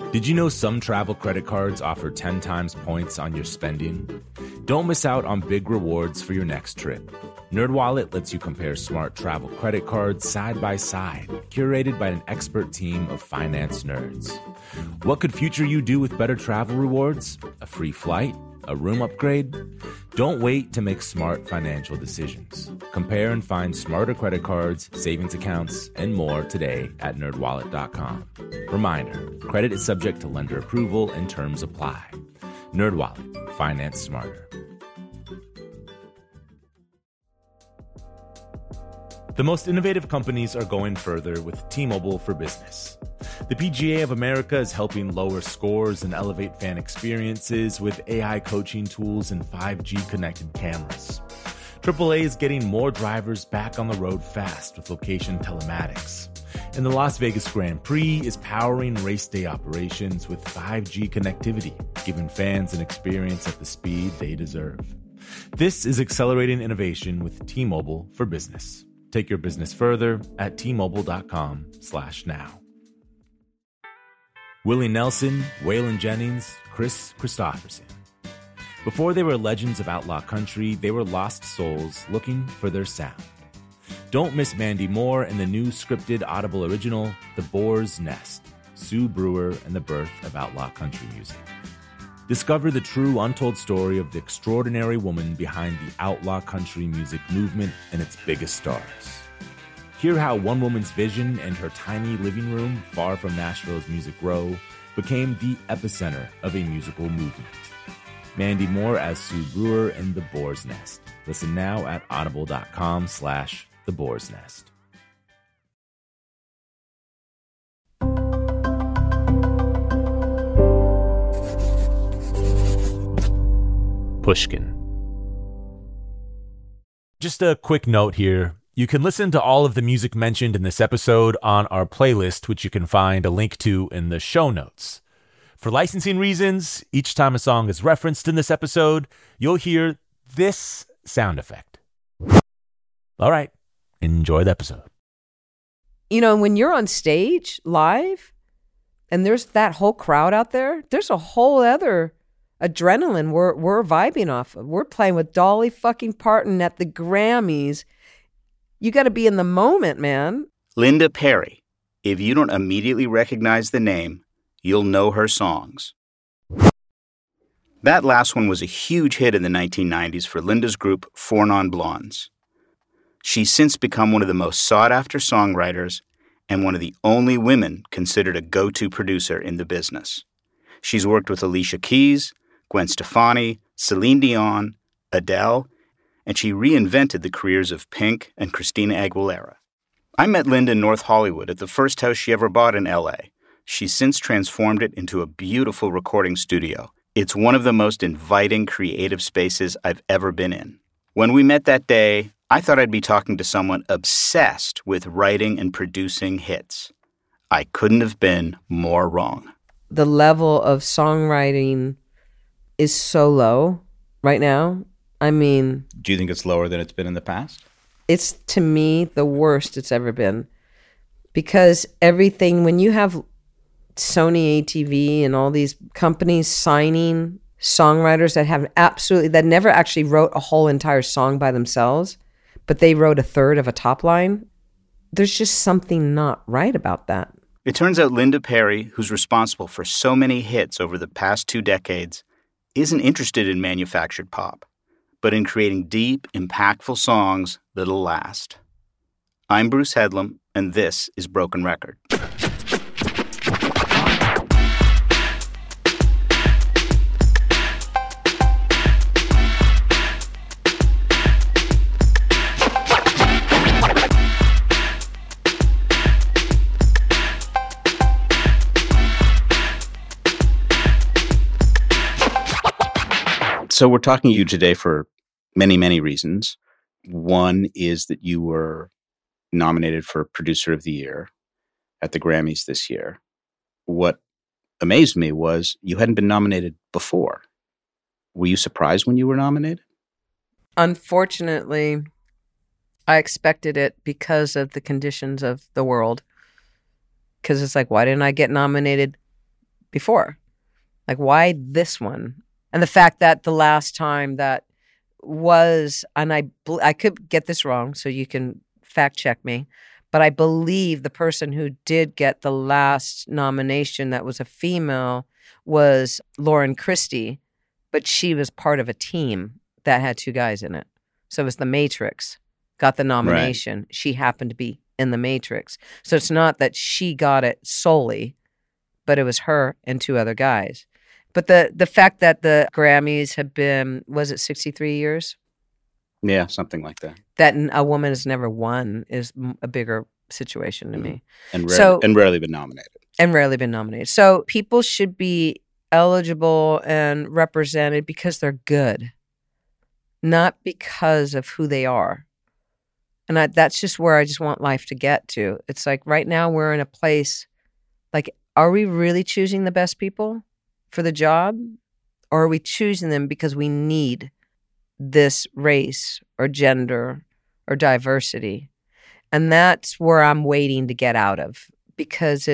Did you know some travel credit cards offer 10 times points on your spending? Don't miss out on big rewards for your next trip. NerdWallet lets you compare smart travel credit cards side by side, curated by an expert team of finance nerds. What could future you do with better travel rewards? A free flight? A room upgrade? Don't wait to make smart financial decisions. Compare and find smarter credit cards, savings accounts, and more today at nerdwallet.com. Reminder, credit is subject to lender approval and terms apply. NerdWallet, finance smarter. The most innovative companies are going further with T-Mobile for Business. The PGA of America is helping lower scores and elevate fan experiences with AI coaching tools and 5G connected cameras. AAA is getting more drivers back on the road fast with location telematics. And the Las Vegas Grand Prix is powering race day operations with 5G connectivity, giving fans an experience at the speed they deserve. This is accelerating innovation with T-Mobile for Business. Take your business further at T-Mobile.com/now. Willie Nelson, Waylon Jennings, Chris Christopherson. Before they were legends of outlaw country, they were lost souls looking for their sound. Don't miss Mandy Moore and the new scripted Audible original, The Boar's Nest, Sue Brewer and the Birth of Outlaw Country Music. Discover the true untold story of the extraordinary woman behind the outlaw country music movement and its biggest stars. Hear how one woman's vision and her tiny living room, far from Nashville's Music Row, became the epicenter of a musical movement. Mandy Moore as Sue Brewer in The Boar's Nest. Listen now at audible.com/The Boar's Nest. Pushkin. Just a quick note here. You can listen to all of the music mentioned in this episode on our playlist, which you can find a link to in the show notes. For licensing reasons, each time a song is referenced in this episode, you'll hear this sound effect. All right, enjoy the episode. You know, when you're on stage live and there's that whole crowd out there, there's a whole other adrenaline we're vibing off of. We're playing with Dolly fucking Parton at the Grammys. You got to be in the moment, man. Linda Perry. If you don't immediately recognize the name, you'll know her songs. That last one was a huge hit in the 1990s for Linda's group Four Non Blondes. She's since become one of the most sought-after songwriters and one of the only women considered a go-to producer in the business. She's worked with Alicia Keys, Gwen Stefani, Celine Dion, Adele, and she reinvented the careers of Pink and Christina Aguilera. I met Linda in North Hollywood at the first house she ever bought in L.A. She's since transformed it into a beautiful recording studio. It's one of the most inviting creative spaces I've ever been in. When we met that day, I thought I'd be talking to someone obsessed with writing and producing hits. I couldn't have been more wrong. The level of songwriting is so low right now. I mean... Do you think it's lower than it's been in the past? It's, to me, the worst it's ever been. Because everything, when you have Sony ATV and all these companies signing songwriters that never actually wrote a whole entire song by themselves, but they wrote a third of a top line, there's just something not right about that. It turns out Linda Perry, who's responsible for so many hits over the past 2 decades, isn't interested in manufactured pop, but in creating deep, impactful songs that'll last. I'm Bruce Headlam, and this is Broken Record. So we're talking to you today for many, many reasons. One is that you were nominated for Producer of the Year at the Grammys this year. What amazed me was you hadn't been nominated before. Were you surprised when you were nominated? Unfortunately, I expected it because of the conditions of the world. Because it's like, why didn't I get nominated before? Like, why this one? And the fact that the last time that was, and I could get this wrong, so you can fact check me, but I believe the person who did get the last nomination that was a female was Lauren Christie, but she was part of a team that had 2 guys in it. So it was The Matrix got the nomination. Right. She happened to be in The Matrix. So it's not that she got it solely, but it was her and 2 other guys. But the fact that the Grammys have been, was it 63 years? Yeah, something like that. That a woman has never won is a bigger situation to me. And rarely been nominated. And rarely been nominated. So people should be eligible and represented because they're good, not because of who they are. And that's just where I just want life to get to. It's like right now we're in a place, like, are we really choosing the best people for the job? Or are we choosing them because we need this race or gender or diversity? And that's where I'm waiting to get out of, because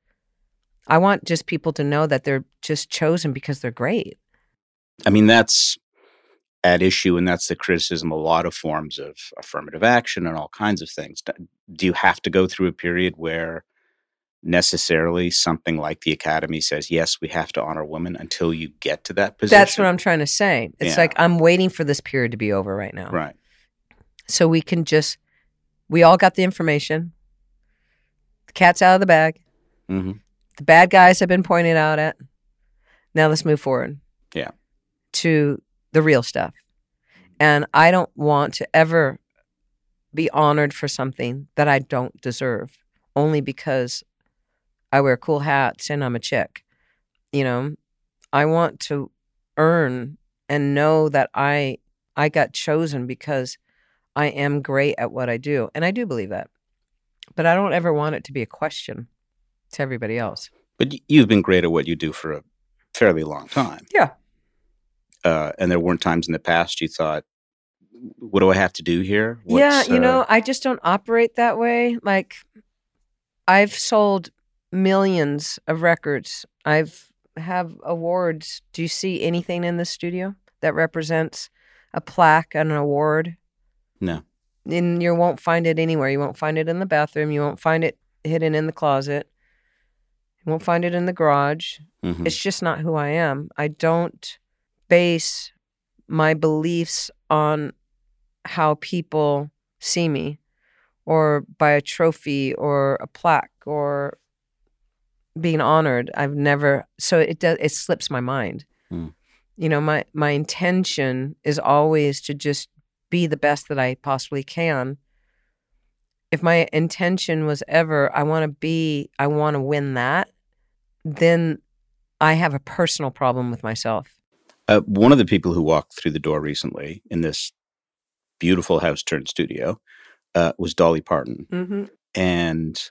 I want just people to know that they're just chosen because they're great. I mean, that's at issue, and that's the criticism of a lot of forms of affirmative action and all kinds of things. Do you have to go through a period where necessarily something like the Academy says, yes, we have to honor women until you get to that position? That's what I'm trying to say. It's like I'm waiting for this period to be over right now. Right. So we all got the information. The cat's out of the bag. Mm-hmm. The bad guys have been pointed out at. Now let's move forward. Yeah. To the real stuff. And I don't want to ever be honored for something that I don't deserve, only because I wear cool hats and I'm a chick. You know, I want to earn and know that I got chosen because I am great at what I do. And I do believe that. But I don't ever want it to be a question to everybody else. But you've been great at what you do for a fairly long time. Yeah. And there weren't times in the past you thought, what do I have to do here? I just don't operate that way. Like, I've sold millions of records. Have awards. Do you see anything in the studio that represents a plaque and an award? No. And you won't find it anywhere. You won't find it in the bathroom. You won't find it hidden in the closet. You won't find it in the garage. Mm-hmm. It's just not who I am. I don't base my beliefs on how people see me, or by a trophy or a plaque or being honored. I've never, so it slips my mind. Mm. You know, my intention is always to just be the best that I possibly can. If my intention was ever, I want to win that, then I have a personal problem with myself. One of the people who walked through the door recently in this beautiful house turned studio was Dolly Parton. Mm-hmm. And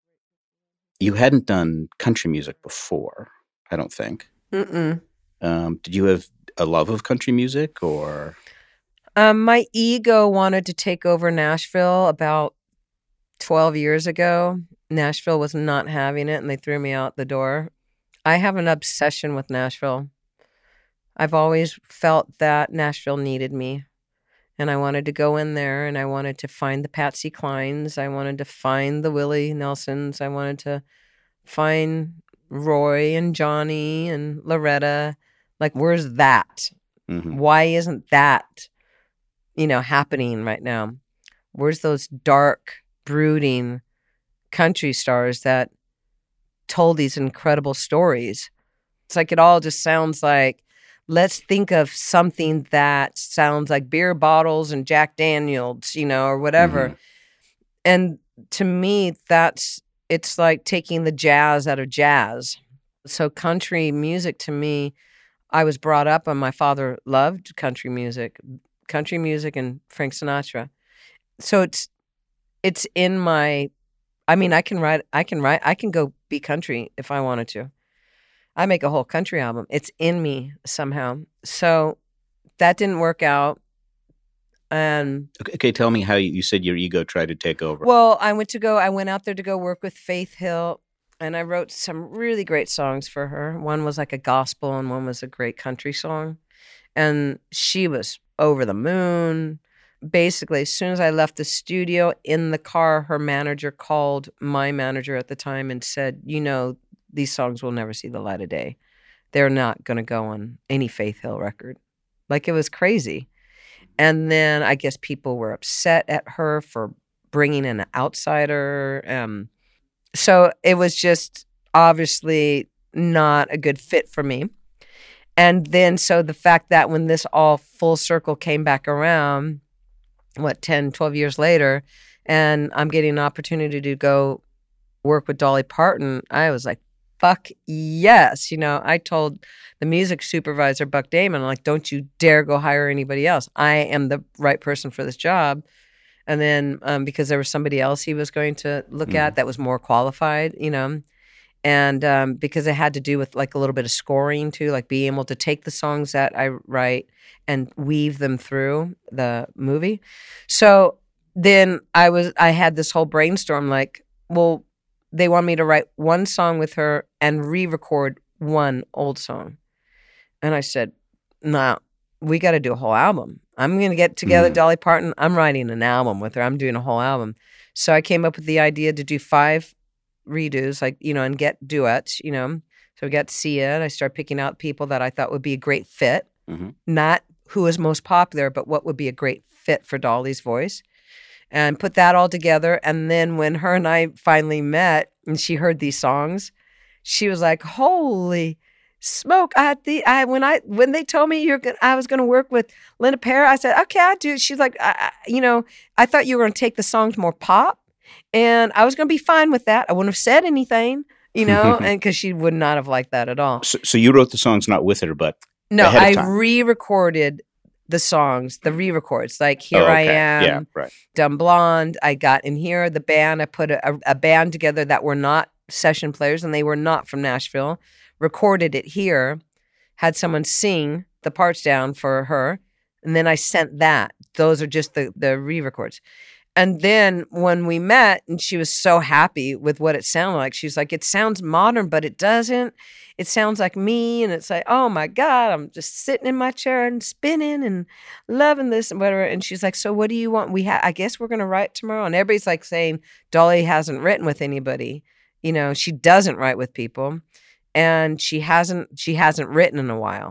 you hadn't done country music before, I don't think. Mm-mm. Did you have a love of country music, or? My ego wanted to take over Nashville about 12 years ago. Nashville was not having it, and they threw me out the door. I have an obsession with Nashville. I've always felt that Nashville needed me, and I wanted to go in there, and I wanted to find the Patsy Clines. I wanted to find the Willie Nelsons. I wanted to find Roy and Johnny and Loretta. Like, where's that? Mm-hmm. Why isn't that, happening right now? Where's those dark, brooding country stars that told these incredible stories? It's like it all just sounds like, let's think of something that sounds like beer bottles and Jack Daniels, or whatever. Mm-hmm. And to me, it's like taking the jazz out of jazz. So country music, to me, I was brought up and my father loved country music and Frank Sinatra. So it's in my, I can go be country if I wanted to. I make a whole country album. It's in me somehow. So that didn't work out. And okay, tell me how you said your ego tried to take over. Well, I went out there to go work with Faith Hill. And I wrote some really great songs for her. One was like a gospel and one was a great country song. And she was over the moon. Basically, as soon as I left the studio in the car, her manager called my manager at the time and said, these songs will never see the light of day. They're not going to go on any Faith Hill record. Like, it was crazy. And then I guess people were upset at her for bringing in an outsider. So it was just obviously not a good fit for me. And then so the fact that when this all full circle came back around, 10, 12 years later, and I'm getting an opportunity to go work with Dolly Parton, I was like, fuck yes. I told the music supervisor, Buck Damon, like, don't you dare go hire anybody else. I am the right person for this job. And then because there was somebody else he was going to look at that was more qualified, and because it had to do with like a little bit of scoring too, like being able to take the songs that I write and weave them through the movie. So then I had this whole brainstorm, like, well, they want me to write one song with her and re-record one old song. And I said, no, we got to do a whole album. I'm going to get together Dolly Parton. I'm writing an album with her. I'm doing a whole album. So I came up with the idea to do 5 redos, like, and get duets, So we got Sia, and I started picking out people that I thought would be a great fit. Not who was most popular, but what would be a great fit for Dolly's voice. And put that all together. And then when her and I finally met and she heard these songs, she was like, holy smoke. When they told me I was going to work with Linda Perry, I said, okay, I do. She's like, I thought you were going to take the songs more pop, and I was going to be fine with that. I wouldn't have said anything, and because she would not have liked that at all. So you wrote the songs not with her, but no, ahead of time. I re-recorded the songs, the re-records, like Here I Am, yeah, right. Dumb Blonde. I got in here, the band, I put a band together that were not session players and they were not from Nashville, recorded it here, had someone sing the parts down for her, and then I sent that. Those are just the re-records. And then when we met, and she was so happy with what it sounded like, she's like, it sounds modern, but it doesn't. It sounds like me. And it's like, oh my God, I'm just sitting in my chair and spinning and loving this and whatever. And she's like, so what do you want? I guess we're going to write tomorrow. And everybody's like saying, Dolly hasn't written with anybody. She doesn't write with people. And she hasn't written in a while.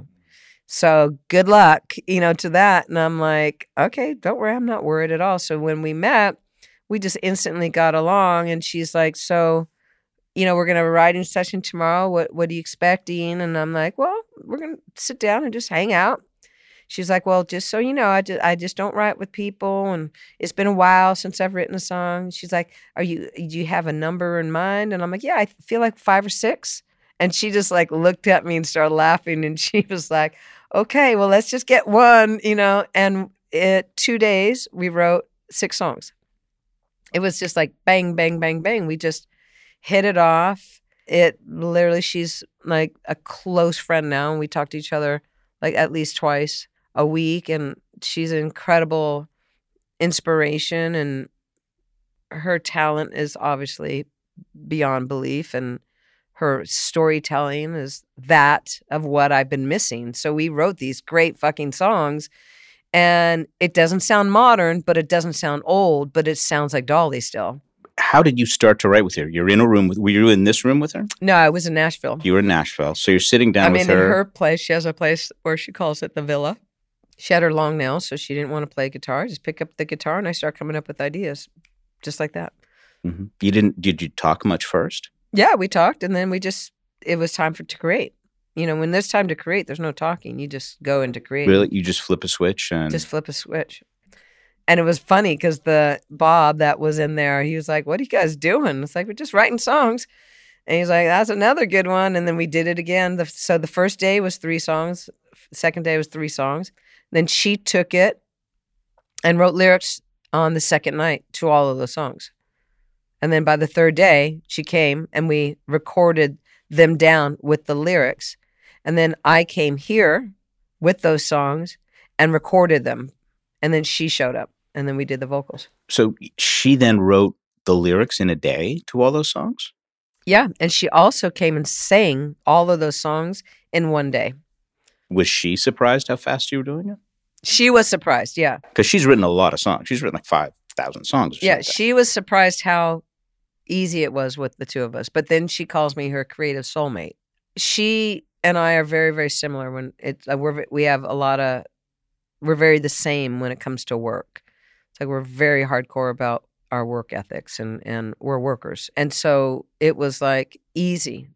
So good luck, to that. And I'm like, okay, don't worry. I'm not worried at all. So when we met, we just instantly got along. And she's like, so, we're going to have a writing session tomorrow. What are you expecting? And I'm like, well, we're going to sit down and just hang out. She's like, well, just so you know, I just don't write with people. And it's been a while since I've written a song. She's like, do you have a number in mind? And I'm like, yeah, I feel like 5 or 6. And she just like looked at me and started laughing. And she was like, okay, well, let's just get one, And in 2 days, we wrote 6 songs. It was just like bang, bang, bang, bang. We just hit it off. She's like a close friend now. And we talk to each other like at least twice a week. And she's an incredible inspiration. And her talent is obviously beyond belief. And her storytelling is that of what I've been missing. So we wrote these great fucking songs, and it doesn't sound modern, but it doesn't sound old, but it sounds like Dolly still. How did you start to write with her? You're in a room were you in this room with her? No, I was in Nashville. You were in Nashville. So you're sitting down with her. In her place. She has a place where she calls it the Villa. She had her long nails, so she didn't want to play guitar. I just pick up the guitar and I start coming up with ideas just like that. Mm-hmm. Did you talk much first? Yeah, we talked, and then it was time to create. When there's time to create, there's no talking. You just go into create. Really? You just flip a switch? Just flip a switch. And it was funny because the Bob that was in there, he was like, what are you guys doing? It's like, we're just writing songs. And he's like, that's another good one. And then we did it again. So the first day was 3 songs. Second day was 3 songs. Then she took it and wrote lyrics on the second night to all of the songs. And then by the 3rd day, she came and we recorded them down with the lyrics. And then I came here with those songs and recorded them. And then she showed up and then we did the vocals. So she then wrote the lyrics in a day to all those songs? Yeah, and she also came and sang all of those songs in one day. Was she surprised how fast you were doing it? She was surprised, yeah. Because she's written a lot of songs. She's written like 5,000 songs. Or Yeah, something. she was surprised how easy it was with the two of us. But then she calls me her creative soulmate. She and I are very, very similar when we have a lot of, we're very the same when it comes to work. It's like we're very hardcore about our work ethics and we're workers. And so it was like easy.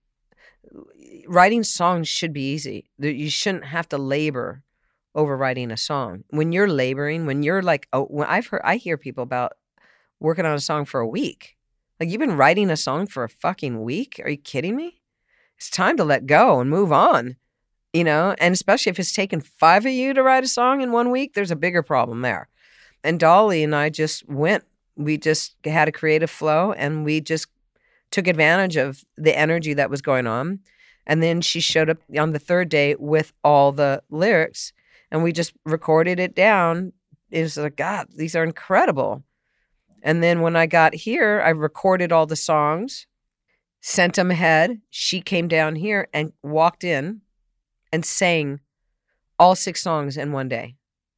Writing songs should be easy. You shouldn't have to labor over writing a song. When you're laboring, when you're like, I hear people about working on a song for a week. Like, you've been writing a song for a fucking week? Are you kidding me? It's time to let go and move on, you know? And especially if it's taken 5 of you to write a song in 1 week, there's a bigger problem there. And Dolly and I just went. We just had a creative flow and we just took advantage of the energy that was going on. And then she showed up on the third day with all the lyrics and we just recorded it down. It was like, God, these are incredible. And then when I got here, I recorded all the songs, sent them ahead. She came down here and walked in and sang all 6 songs in one day.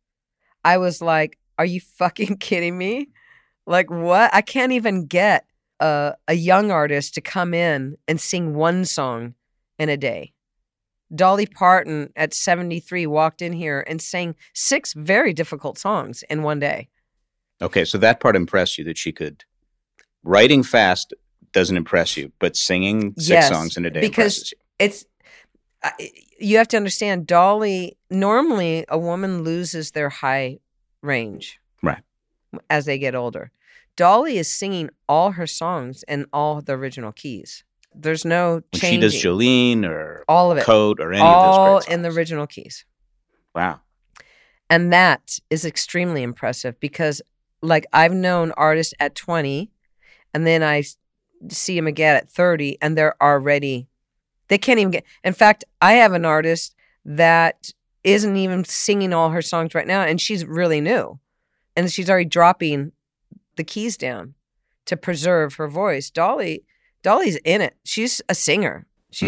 I was like, are you fucking kidding me? Like, what? I can't even get a young artist to come in and sing 1 song in a day. Dolly Parton at 73 walked in here and sang 6 very difficult songs in one day. Okay, so that part impressed you, that she could. Writing fast doesn't impress you, but singing 6 songs in a day impresses you. Because you have to understand, Dolly, normally a woman loses their high range. Right. As they get older. Dolly is singing all her songs in all the original keys. There's no changing. When she does Jolene or all of it. Code or any all of those great songs. In the original keys. Wow. And that is extremely impressive because, like, I've known artists at 20 and then I see them again at 30 and they can't even get. In fact, I have an artist that isn't even singing all her songs right now and she's really new. And she's already dropping the keys down to preserve her voice. Dolly's in it. She's a singer.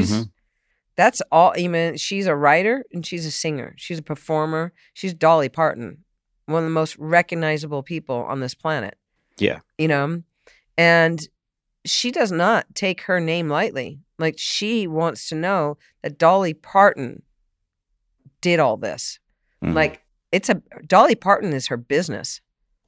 That's all. She's a writer and she's a singer. She's a performer. She's Dolly Parton, one of the most recognizable people on this planet. Yeah. You know, and she does not take her name lightly. Like, she wants to know that Dolly Parton did all this. Mm-hmm. Like, Dolly Parton is her business.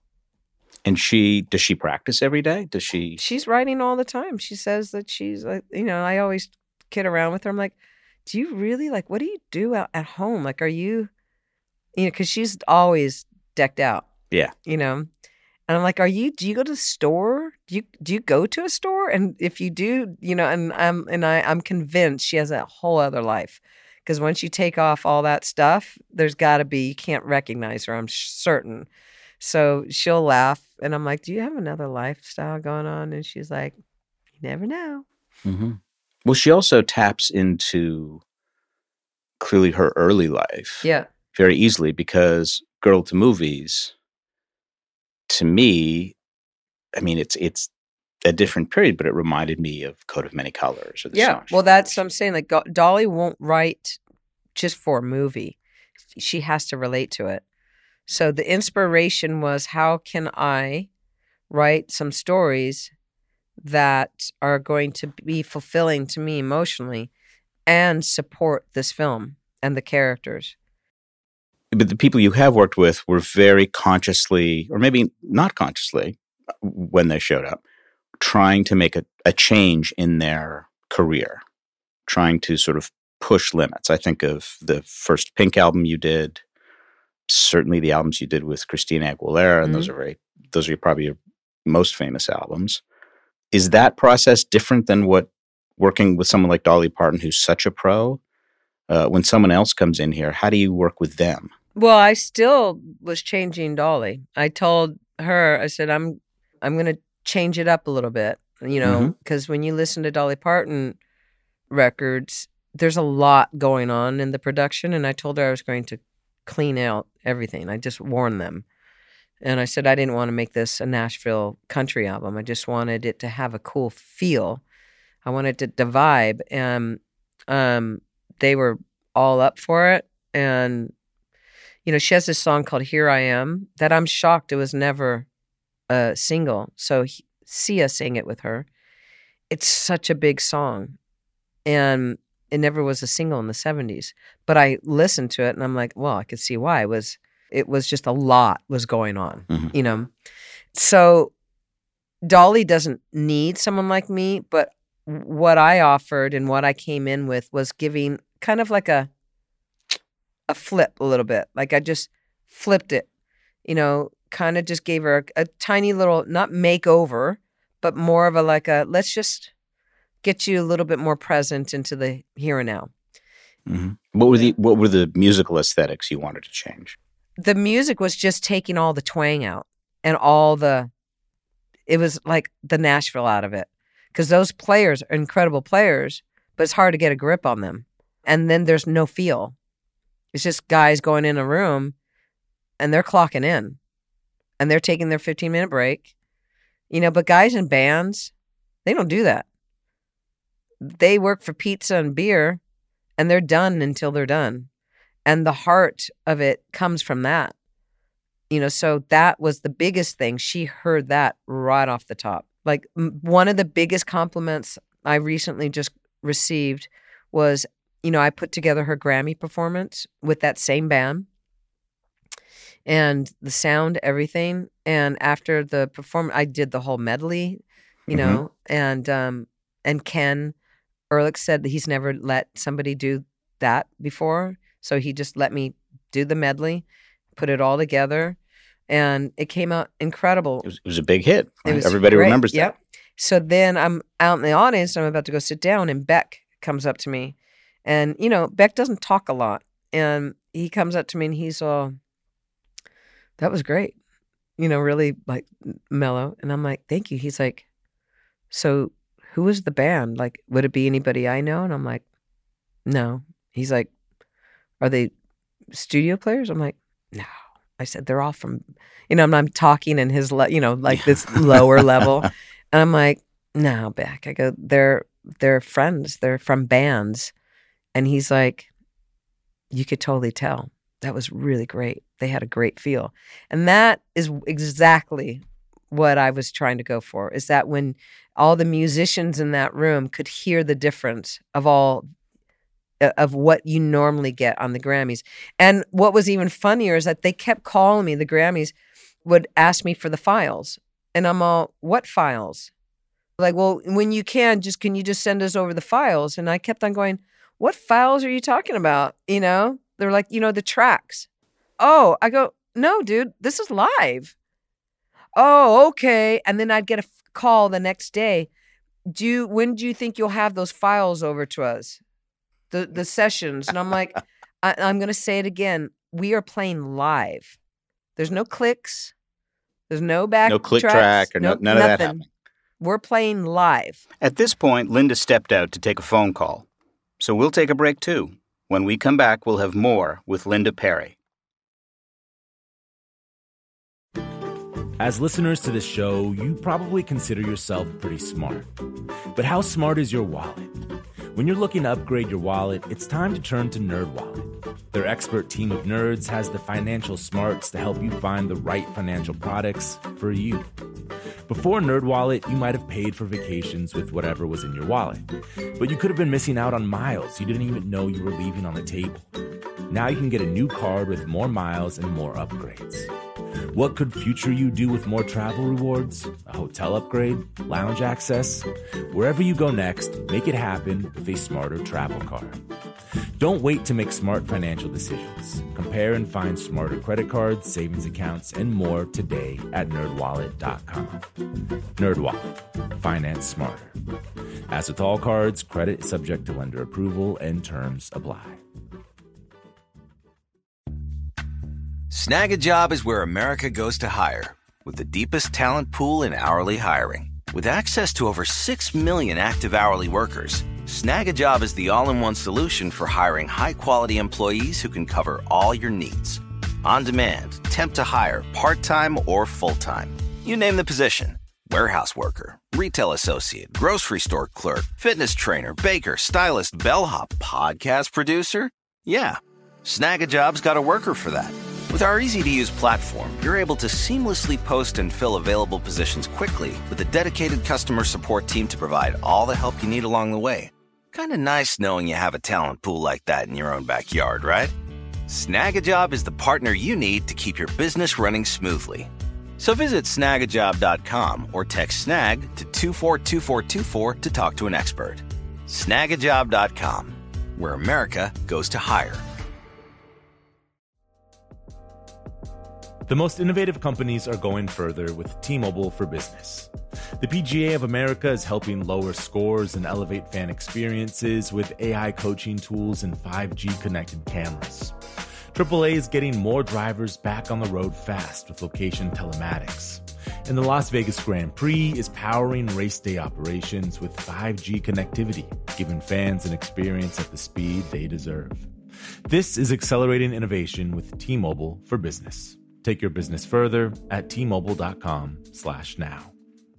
And does she practice every day? She's writing all the time. She says that she's like, I always kid around with her. I'm like, do you really, like, what do you do out at home? Like, are you, because she's always decked out. Yeah. And I'm like, do you go to the store? Do you go to a store? And if you do, and I'm convinced she has a whole other life. Because once you take off all that stuff, there's got to be, you can't recognize her, I'm certain. So she'll laugh. And I'm like, do you have another lifestyle going on? And she's like, you never know. Mm-hmm. Well, she also taps into clearly her early life. Yeah. Very easily, because Girl to Movies, to me, it's a different period, but it reminded me of Coat of Many Colors or the song. Well, that's what I'm saying. Like, Dolly won't write just for a movie. She has to relate to it. So the inspiration was, how can I write some stories that are going to be fulfilling to me emotionally and support this film and the characters? But the people you have worked with were very consciously, or maybe not consciously, when they showed up, trying to make a change in their career, trying to sort of push limits. I think of the first Pink album you did, certainly the albums you did with Christina Aguilera, and those are probably your most famous albums. Is that process different than what working with someone like Dolly Parton, who's such a pro? When someone else comes in here, how do you work with them? Well, I still was changing Dolly. I told her, I said, I'm going to change it up a little bit, because when you listen to Dolly Parton records, there's a lot going on in the production. And I told her I was going to clean out everything. I just warned them. And I said, I didn't want to make this a Nashville country album. I just wanted it to have a cool feel. I wanted the vibe, and they were all up for it. And she has this song called "Here I Am" that I'm shocked it was never a single. So Sia sang it with her. It's such a big song, and it never was a single in the 70s. But I listened to it, and I'm like, well, I could see why. It was just a lot was going on, So Dolly doesn't need someone like me, but what I offered and what I came in with was giving kind of like a flip a little bit. Like I just flipped it, kind of just gave her a tiny little, not makeover, but more of let's just get you a little bit more present into the here and now. Mm-hmm. What were the musical aesthetics you wanted to change? The music was just taking all the twang out and it was like the Nashville out of it. Because those players are incredible players, but it's hard to get a grip on them. And then there's no feel. It's just guys going in a room and they're clocking in and they're taking their 15-minute break. But guys in bands, they don't do that. They work for pizza and beer and they're done until they're done. And the heart of it comes from that. So that was the biggest thing. She heard that right off the top. Like one of the biggest compliments I recently just received was, I put together her Grammy performance with that same band and the sound, everything. And after the performance, I did the whole medley, and Ken Ehrlich said that he's never let somebody do that before. So he just let me do the medley, put it all together. And it came out incredible. It was a big hit. Right? Everybody remembers that. Yep. So then I'm out in the audience. I'm about to go sit down, and Beck comes up to me. And, Beck doesn't talk a lot. And he comes up to me, and he's all, that was great. Really, like, mellow. And I'm like, thank you. He's like, so who was the band? Like, would it be anybody I know? And I'm like, no. He's like, are they studio players? I'm like, no. I said, they're all from, I'm talking in his, like this lower level. And I'm like, no, Beck. I go, they're friends. They're from bands. And he's like, you could totally tell. That was really great. They had a great feel. And that is exactly what I was trying to go for, is that when all the musicians in that room could hear the difference of what you normally get on the Grammys. And what was even funnier is that they kept calling me, the Grammys would ask me for the files. And I'm all, what files? Like, well, when you can you just send us over the files? And I kept on going, what files are you talking about? They're like, the tracks. Oh, I go, no, dude, this is live. Oh, okay. And then I'd get a call the next day. When do you think you'll have those files over to us? The sessions. And I'm like, I'm going to say it again. We are playing live. There's no clicks. There's no back no click tracks, track or none of that happening. We're playing live. At this point, Linda stepped out to take a phone call. So we'll take a break too. When we come back, we'll have more with Linda Perry. As listeners to this show, you probably consider yourself pretty smart. But how smart is your wallet? When you're looking to upgrade your wallet, it's time to turn to NerdWallet. Their expert team of nerds has the financial smarts to help you find the right financial products for you. Before NerdWallet, you might have paid for vacations with whatever was in your wallet. But you could have been missing out on miles you didn't even know you were leaving on the table. Now you can get a new card with more miles and more upgrades. What could future you do with more travel rewards? A hotel upgrade? Lounge access? Wherever you go next, make it happen with a smarter travel card. Don't wait to make smart financial decisions. Compare and find smarter credit cards, savings accounts, and more today at NerdWallet.com. NerdWallet. Finance smarter. As with all cards, credit is subject to lender approval and terms apply. Snag a Job is where America goes to hire, with the deepest talent pool in hourly hiring. With access to over 6 million active hourly workers, Snag a Job is the all-in-one solution for hiring high-quality employees who can cover all your needs. On demand, temp to hire, part-time or full-time. You name the position. Warehouse worker, retail associate, grocery store clerk, fitness trainer, baker, stylist, bellhop, podcast producer? Yeah, Snag-a-Job's got a worker for that. With our easy-to-use platform, you're able to seamlessly post and fill available positions quickly with a dedicated customer support team to provide all the help you need along the way. Kind of nice knowing you have a talent pool like that in your own backyard, right? Snag-a-Job is the partner you need to keep your business running smoothly. So visit snagajob.com or text snag to 242424 to talk to an expert. Snagajob.com, where America goes to hire. The most innovative companies are going further with T-Mobile for Business. The PGA of America is helping lower scores and elevate fan experiences with AI coaching tools and 5G connected cameras. AAA is getting more drivers back on the road fast with location telematics. And the Las Vegas Grand Prix is powering race day operations with 5G connectivity, giving fans an experience at the speed they deserve. This is accelerating innovation with T-Mobile for Business. Take your business further at T-Mobile.com/now.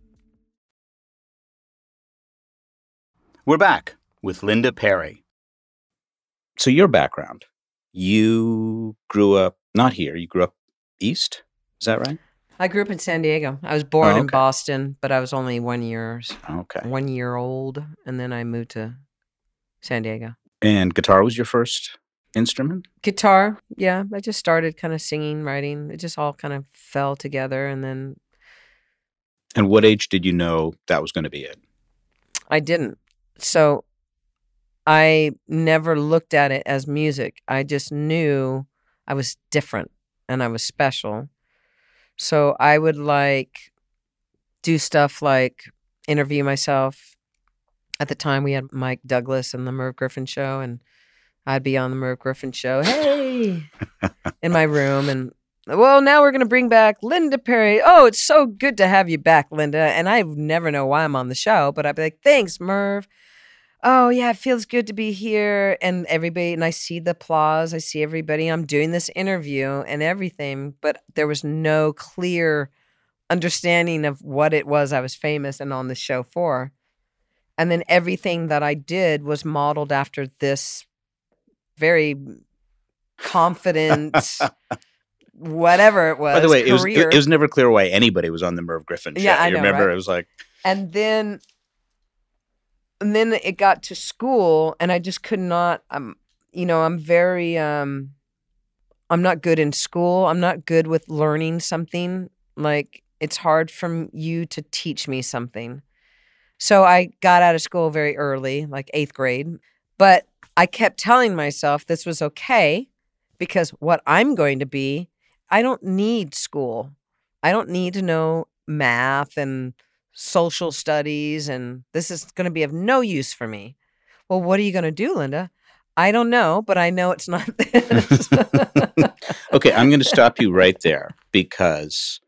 We're back with Linda Perry. So your background, you grew up not here, you grew up east, is that right? I grew up in San Diego. I was born in Boston, but I was only 1 year old, and then I moved to San Diego. And guitar was your first instrument? Guitar, yeah. I just started kind of singing, writing. It just all kind of fell together, and then... And what age did you know that was going to be it? I didn't. So I never looked at it as music. I just knew I was different and I was special. So I would do stuff like interview myself. At the time we had Mike Douglas and the Merv Griffin Show, and I'd be on the Merv Griffin Show, hey, in my room. And well, now we're going to bring back Linda Perry. Oh, it's so good to have you back, Linda. And I never know why I'm on the show, but I'd be like, thanks, Merv. Oh, yeah, it feels good to be here. And everybody, and I see the applause. I see everybody. I'm doing this interview and everything, but there was no clear understanding of what it was I was famous and on the show for. And then everything that I did was modeled after this very confident, whatever it was. By the way, career. it was never clear why anybody was on the Merv Griffin Show. Yeah, I know, remember? right? It was like... And then it got to school, and I just could not. I'm very. I'm not good in school. I'm not good with learning something. Like, it's hard for you to teach me something. So I got out of school very early, like 8th grade. But I kept telling myself this was okay because what I'm going to be, I don't need school. I don't need to know math and social studies, and this is going to be of no use for me. Well, what are you going to do, Linda? I don't know, but I know it's not this. Okay, I'm going to stop you right there because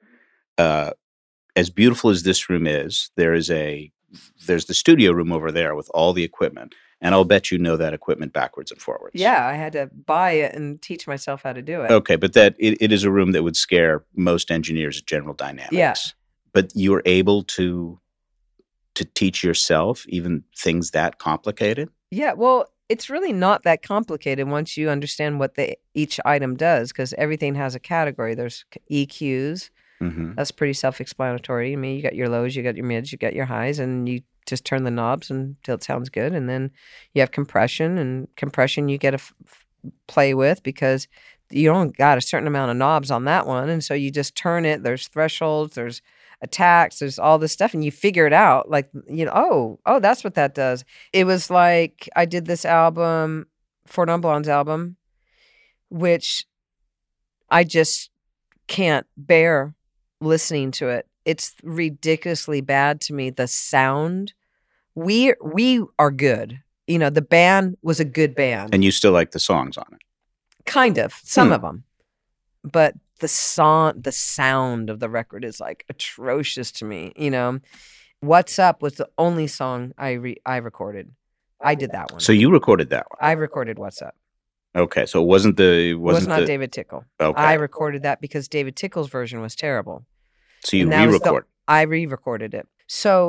as beautiful as this room is, there's the studio room over there with all the equipment, and I'll bet you know that equipment backwards and forwards. Yeah, I had to buy it and teach myself how to do it. Okay, but it is a room that would scare most engineers at General Dynamics. Yeah. But you were able to teach yourself even things that complicated? Yeah, well, it's really not that complicated once you understand what each item does, because everything has a category. There's EQs. Mm-hmm. That's pretty self-explanatory. I mean, you got your lows, you got your mids, you got your highs, and you just turn the knobs until it sounds good. And then you have compression, and compression you get to play with because you only got a certain amount of knobs on that one. And so you just turn it. There's thresholds, there's attacks, there's all this stuff, and you figure it out. Like, oh, that's what that does. It was like I did this album, Four Non Blondes album, which I just can't bear listening to it. It's ridiculously bad to me. The sound, we are good. The band was a good band. And you still like the songs on it? Kind of, some of them. But the sound of the record is like atrocious to me. What's Up was the only song I recorded. I did that one. So you recorded that one? I recorded What's Up. Okay, so it was not David Tickle. Okay. I recorded that because David Tickle's version was terrible. So you re-recorded? I re-recorded it. So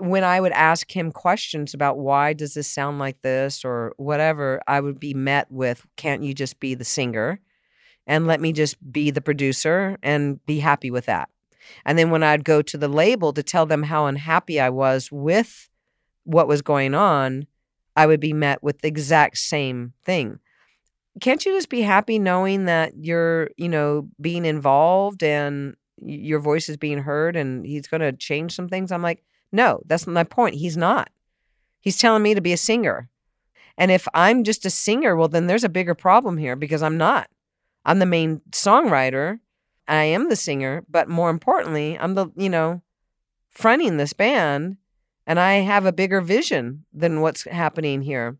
when I would ask him questions about why does this sound like this or whatever, I would be met with, can't you just be the singer and let me just be the producer and be happy with that? And then when I'd go to the label to tell them how unhappy I was with what was going on, I would be met with the exact same thing. Can't you just be happy knowing that you're, being involved and your voice is being heard and he's going to change some things? I'm like, no, that's my point. He's not. He's telling me to be a singer. And if I'm just a singer, well, then there's a bigger problem here because I'm not. I'm the main songwriter. I am the singer, but more importantly, I'm the, fronting this band, and I have a bigger vision than what's happening here.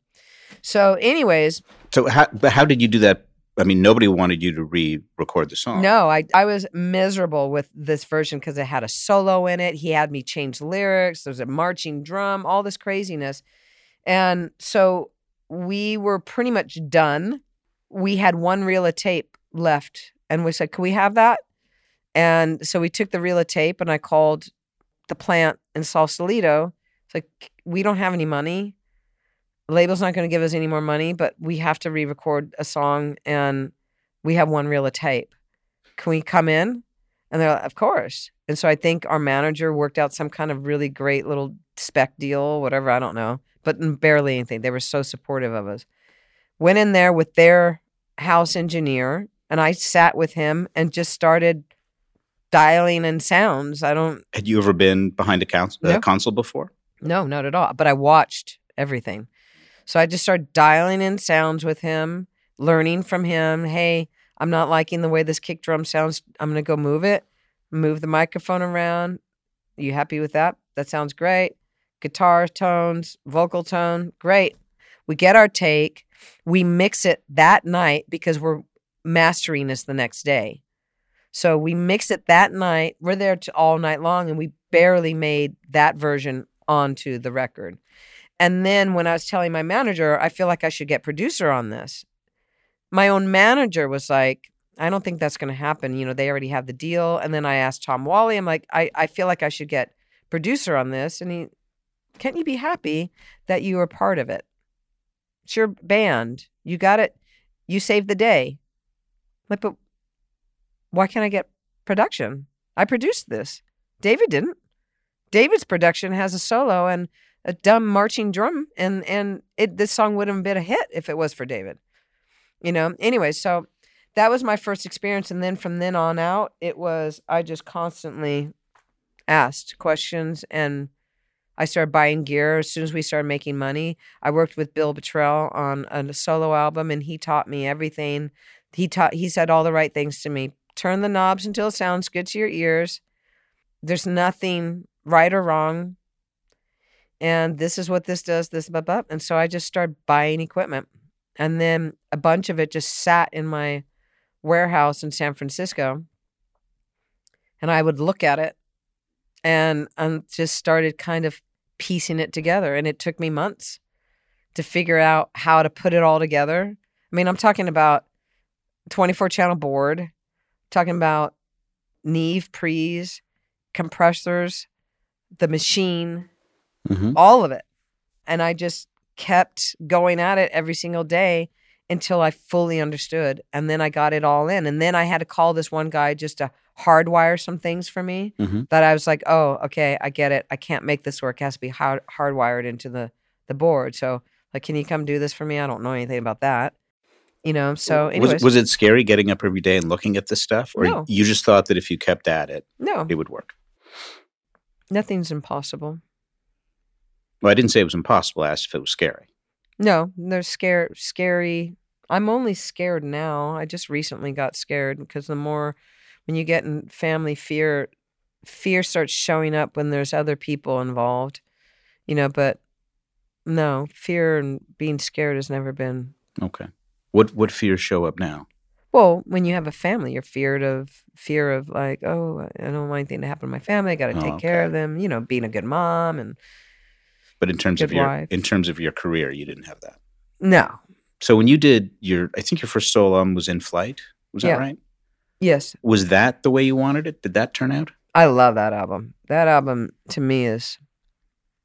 So anyways. So how did you do that? I mean, nobody wanted you to re-record the song. No, I was miserable with this version because it had a solo in it. He had me change lyrics. There was a marching drum, all this craziness. And so we were pretty much done. We had one reel of tape left. And we said, can we have that? And so we took the reel of tape and I called the plant in Sausalito. It's like, we don't have any money. The label's not going to give us any more money, but we have to re-record a song and we have one reel of tape. Can we come in? And they're like, of course. And so I think our manager worked out some kind of really great little spec deal, whatever, I don't know, but barely anything. They were so supportive of us. Went in there with their house engineer and I sat with him and just started dialing in sounds. Had you ever been behind a console before? No, not at all. But I watched everything. So I just started dialing in sounds with him, learning from him. Hey, I'm not liking the way this kick drum sounds. I'm going to go move it, move the microphone around. Are you happy with that? That sounds great. Guitar tones, vocal tone, great. We get our take. We mix it that night because we're mastering this the next day. So we mix it that night. We're there all night long, and we barely made that version onto the record. And then when I was telling my manager, I feel like I should get producer on this. My own manager was like, I don't think that's going to happen. They already have the deal. And then I asked Tom Whalley, I'm like, I feel like I should get producer on this. And can't you be happy that you were part of it? It's your band. You got it. You saved the day. Like, but why can't I get production? I produced this. David didn't. David's production has a solo and a dumb marching drum, and this song wouldn't have been a hit if it was for David. Anyway, so that was my first experience, and then from then on out, I just constantly asked questions, and I started buying gear as soon as we started making money. I worked with Bill Bottrell on a solo album, and he taught me everything. He said all the right things to me. Turn the knobs until it sounds good to your ears. There's nothing right or wrong. And this is what this does, this, blah, blah. And so I just started buying equipment. And then a bunch of it just sat in my warehouse in San Francisco. And I would look at it and just started kind of piecing it together. And it took me months to figure out how to put it all together. I mean, I'm talking about 24-channel board, talking about Neve pre's, compressors, the machine, all of it. And I just kept going at it every single day until I fully understood. And then I got it all in. And then I had to call this one guy just to hardwire some things for me that I was like, oh, okay, I get it. I can't make this work. It has to be hardwired into the board. So like, can you come do this for me? I don't know anything about that. So anyways. Was it scary getting up every day and looking at this stuff? Or No. You just thought that if you kept at it, it would work? Nothing's impossible. Well, I didn't say it was impossible. I asked if it was scary. No, they're scary. I'm only scared now. I just recently got scared because when you get in family fear starts showing up when there's other people involved, but no, fear and being scared has never been. Okay. What fears show up now? Well, when you have a family, you're fear of like, oh, I don't want anything to happen to my family. I got to take care of them, being a good mom and. But in terms of your career, you didn't have that. No. So when you did I think your first solo album was In Flight. Was that right? Yes. Was that the way you wanted it? Did that turn out? I love that album. That album to me is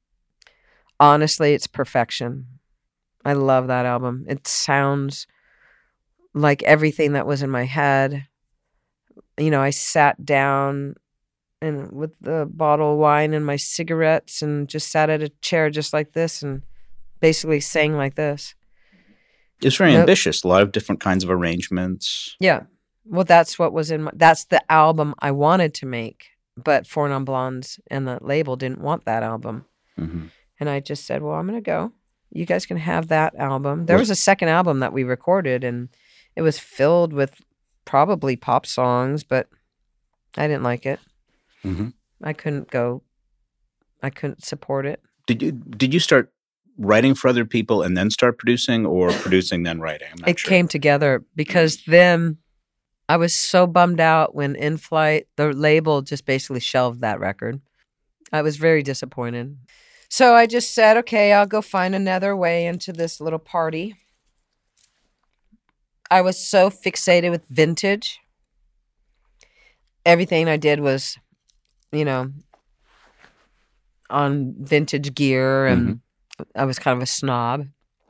Honestly, it's perfection. I love that album. It sounds like everything that was in my head. You know, I sat down and with the bottle of wine and my cigarettes and just sat at a chair just like this and basically sang like this. It's very ambitious. A lot of different kinds of arrangements. Yeah. Well, that's what was that's the album I wanted to make, but Four Non Blondes and the label didn't want that album. Mm-hmm. And I just said, well, I'm going to go. You guys can have that album. There was a second album that we recorded, and it was filled with probably pop songs, but I didn't like it. Mm-hmm. I couldn't support it. Did you start writing for other people and then start producing, or producing then writing? I'm not It sure. came together because then I was so bummed out when In Flight, the label, just basically shelved that record. I was very disappointed. So I just said, okay, I'll go find another way into this little party. I was so fixated with vintage. Everything I did was, you know, on vintage gear, and I was kind of a snob.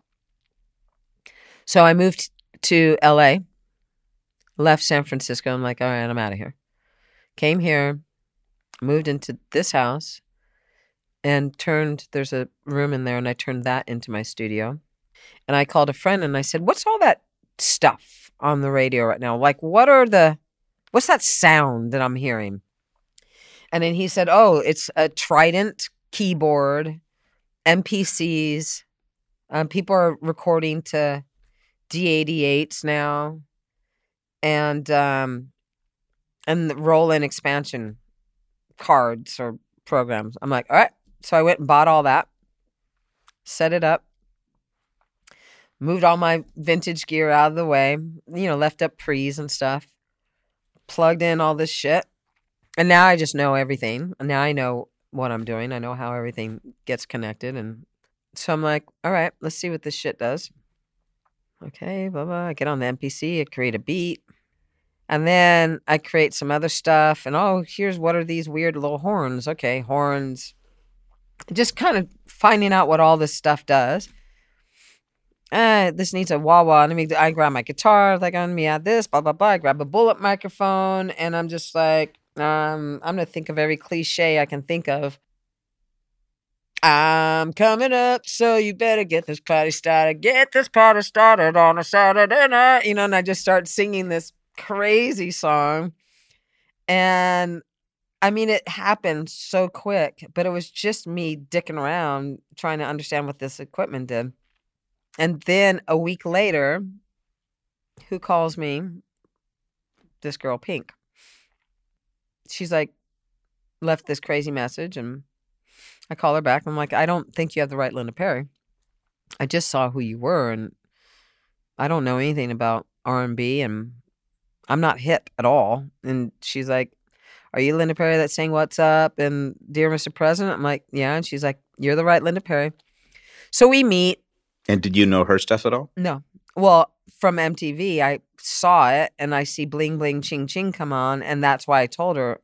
So I moved to LA, left San Francisco. I'm like, all right, I'm out of here. Came here, moved into this house, and there's a room in there, and I turned that into my studio. And I called a friend and I said, what's all that stuff on the radio right now? Like, what's that sound that I'm hearing? And then he said, oh, it's a Trident keyboard, MPCs. People are recording to D88s now, and the roll-in expansion cards or programs. I'm like, all right. So I went and bought all that, set it up, moved all my vintage gear out of the way, you know, left up pre's and stuff, plugged in all this shit. And now I just know everything. And now I know what I'm doing. I know how everything gets connected. And so I'm like, all right, let's see what this shit does. Okay, blah, blah. I get on the MPC, I create a beat. And then I create some other stuff. And what are these weird little horns? Okay, horns. Just kind of finding out what all this stuff does. This needs a wah-wah. I grab my guitar, like, let me add this, blah, blah, blah. I grab a bullet microphone, and I'm just like, I'm going to think of every cliche I can think of. I'm coming up, so you better get this party started. Get this party started on a Saturday night. You know, and I just start singing this crazy song. And I mean, it happened so quick, but it was just me dicking around trying to understand what this equipment did. And then a week later, who calls me? This girl, Pink. She's like, left this crazy message, and I call her back. I'm like, I don't think you have the right Linda Perry. I just saw who you were, and I don't know anything about R&B, and I'm not hip at all. And she's like, are you Linda Perry that sang What's Up and Dear Mr. President? I'm like, yeah. And she's like, you're the right Linda Perry. So we meet. And did you know her stuff at all? No. Well, from MTV, I saw it, and I see Bling Bling Ching Ching come on, and that's why I told her,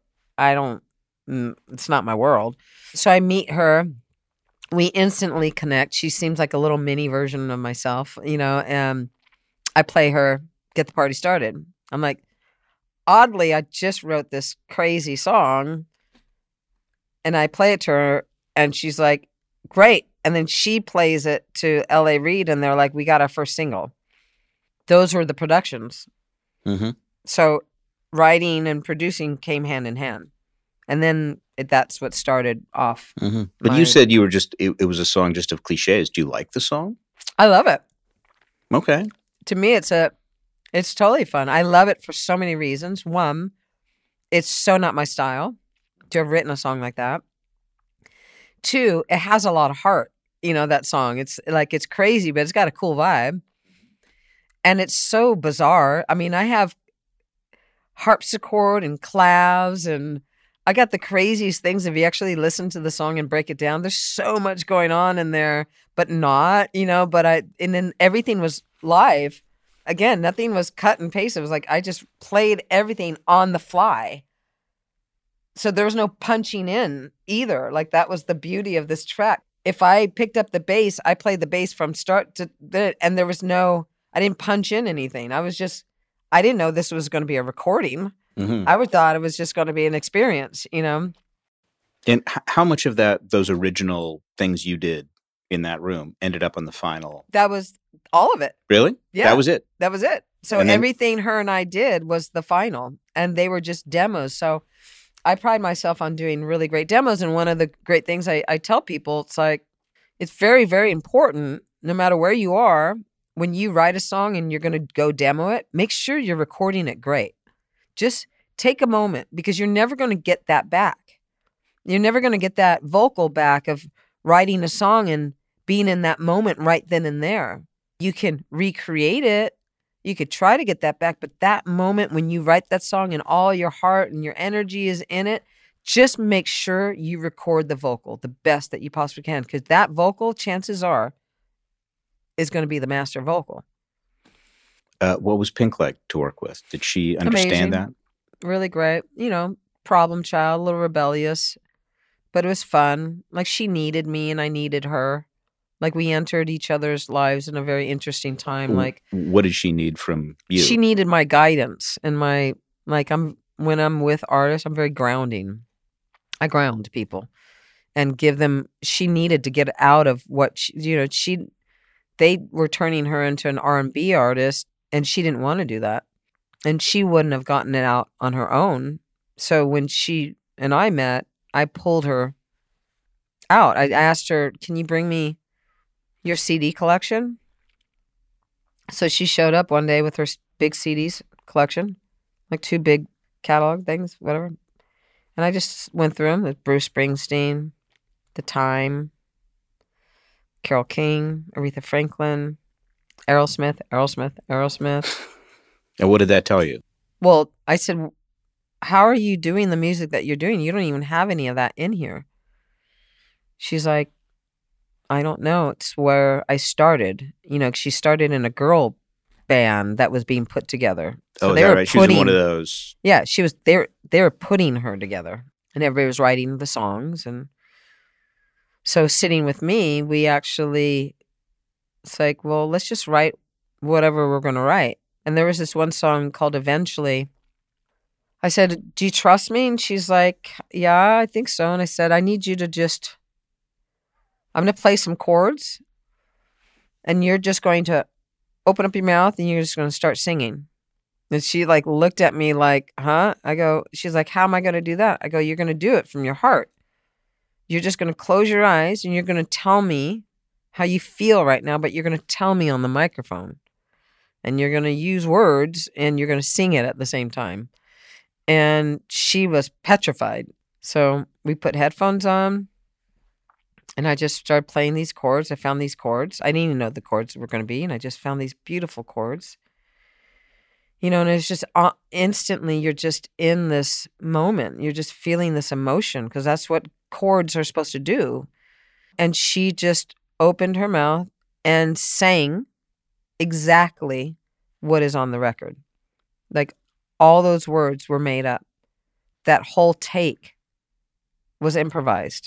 it's not my world. So I meet her. We instantly connect. She seems like a little mini version of myself, you know, and I play her Get the Party Started. I'm like, oddly, I just wrote this crazy song, and I play it to her, and she's like, great. And then she plays it to L.A. Reid, and they're like, we got our first single. Those were the productions. Mm-hmm. So writing and producing came hand in hand. And then that's what started off. Mm-hmm. But you said you were it was a song just of cliches. Do you like the song? I love it. Okay. To me, it's totally fun. I love it for so many reasons. One, it's so not my style to have written a song like that. Two, it has a lot of heart. You know, that song. It's like, it's crazy, but it's got a cool vibe. And it's so bizarre. I mean, I have harpsichord and clavs, and I got the craziest things. If you actually listen to the song and break it down, there's so much going on in there, but not, you know, and then everything was live. Again, nothing was cut and paste. It was like, I just played everything on the fly. So there was no punching in either. Like, that was the beauty of this track. if I picked up the bass, I played the bass from start to and there was I didn't punch in anything. I didn't know this was going to be a recording. Mm-hmm. I thought it was just going to be an experience, And how much of those original things you did in that room ended up on the final? That was all of it. Really? Yeah. That was it? That was it. So everything her and I did was the final, and they were just demos. So I pride myself on doing really great demos. And one of the great things I tell people, it's like, it's very, very important, no matter where you are, when you write a song and you're going to go demo it, make sure you're recording it great. Just take a moment, because you're never going to get that back. You're never going to get that vocal back of writing a song and being in that moment right then and there. You can recreate it. You could try to get that back, but that moment when you write that song and all your heart and your energy is in it, just make sure you record the vocal the best that you possibly can, because that vocal, chances are, is going to be the master vocal. What was Pink like to work with? Did she understand that? Really great. Problem child, a little rebellious, but it was fun. Like, she needed me and I needed her. Like, we entered each other's lives in a very interesting time. Like, what did she need from you? She needed my guidance and when I'm with artists, I'm very grounding. I ground people and give them. She needed to get out of what they were turning her into an R&B artist, and she didn't want to do that, and she wouldn't have gotten it out on her own. So when she and I met, I pulled her out. I asked her, "Can you bring me your CD collection?" So she showed up one day with her big CDs collection, like 2 big catalog things, whatever. And I just went through them with Bruce Springsteen, The Time, Carole King, Aretha Franklin, Aerosmith. And what did that tell you? Well, I said, how are you doing the music that you're doing? You don't even have any of that in here. She's like, I don't know. It's where I started. She started in a girl band that was being put together. So is that right? She was in one of those. Yeah, she was. They were putting her together, and everybody was writing the songs. And so sitting with me, it's like, well, let's just write whatever we're going to write. And there was this one song called Eventually. I said, do you trust me? And she's like, yeah, I think so. And I said, I need you to I'm going to play some chords, and you're just going to open up your mouth and you're just going to start singing. And she looked at me like, huh? She's like, how am I going to do that? I go, you're going to do it from your heart. You're just going to close your eyes and you're going to tell me how you feel right now, but you're going to tell me on the microphone. And you're going to use words and you're going to sing it at the same time. And she was petrified. So we put headphones on. And I just started playing these chords. I found these chords. I didn't even know the chords were going to be. And I just found these beautiful chords. And it's just instantly, you're just in this moment. You're just feeling this emotion, because that's what chords are supposed to do. And she just opened her mouth and sang exactly what is on the record. Like, all those words were made up. That whole take was improvised.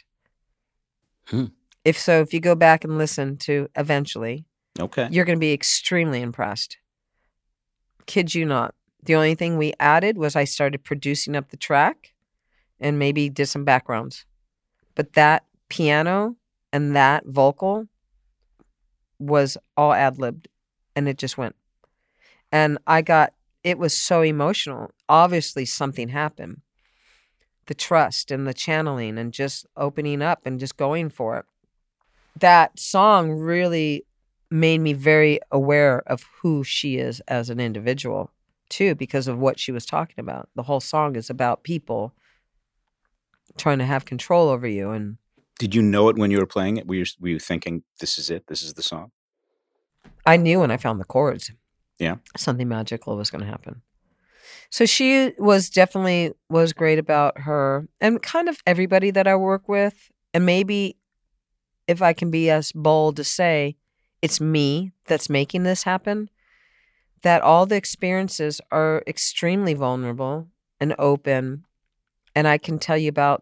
If you go back and listen to Eventually, okay, you're going to be extremely impressed. Kid you not. The only thing we added was I started producing up the track and maybe did some backgrounds. But that piano and that vocal was all ad-libbed, and it just went. And it was so emotional. Obviously something happened. The trust and the channeling and just opening up and just going for it. That song really made me very aware of who she is as an individual, too, because of what she was talking about. The whole song is about people trying to have control over you. And did you know it when you were playing it? Were you thinking, this is it? This is the song? I knew when I found the chords. Yeah. Something magical was going to happen. So she was great about her, and kind of everybody that I work with. And maybe if I can be as bold to say, it's me that's making this happen, that all the experiences are extremely vulnerable and open. And I can tell you about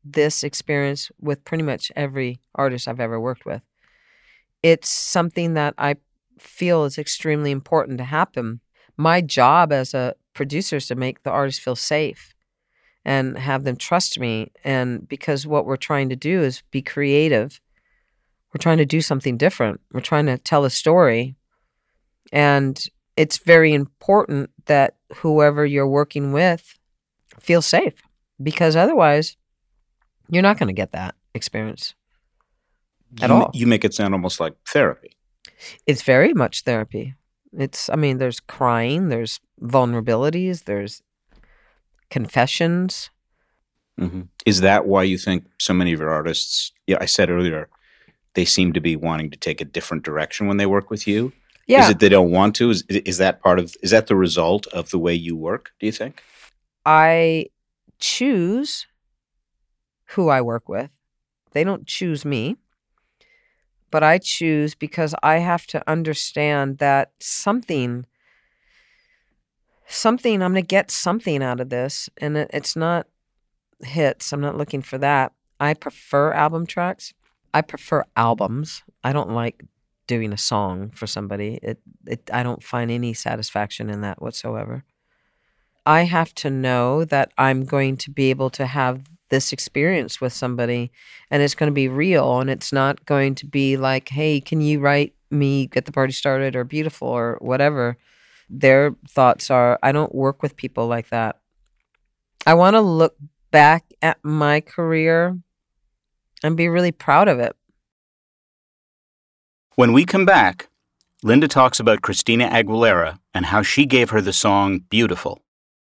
this experience with pretty much every artist I've ever worked with. It's something that I feel is extremely important to happen. My job as a producer is to make the artist feel safe and have them trust me. And because what we're trying to do is be creative. We're trying to do something different. We're trying to tell a story. And it's very important that whoever you're working with feels safe, because otherwise you're not going to get that experience at all. You make it sound almost like therapy. It's very much therapy. There's crying, there's vulnerabilities, there's confessions. Mm-hmm. Is that why you think so many of your artists, I said earlier, they seem to be wanting to take a different direction when they work with you? Yeah. Is it they don't want to? Is that the result of the way you work, do you think? I choose who I work with. They don't choose me. But I choose because I have to understand that something, I'm going to get something out of this. And it's not hits. I'm not looking for that. I prefer album tracks. I prefer albums. I don't like doing a song for somebody. I don't find any satisfaction in that whatsoever. I have to know that I'm going to be able to have this experience with somebody, and it's going to be real, and it's not going to be like, hey, can you write me Get the Party Started or Beautiful or whatever. Their thoughts are, I don't work with people like that. I want to look back at my career and be really proud of it. When we come back, Linda talks about Christina Aguilera and how she gave her the song Beautiful.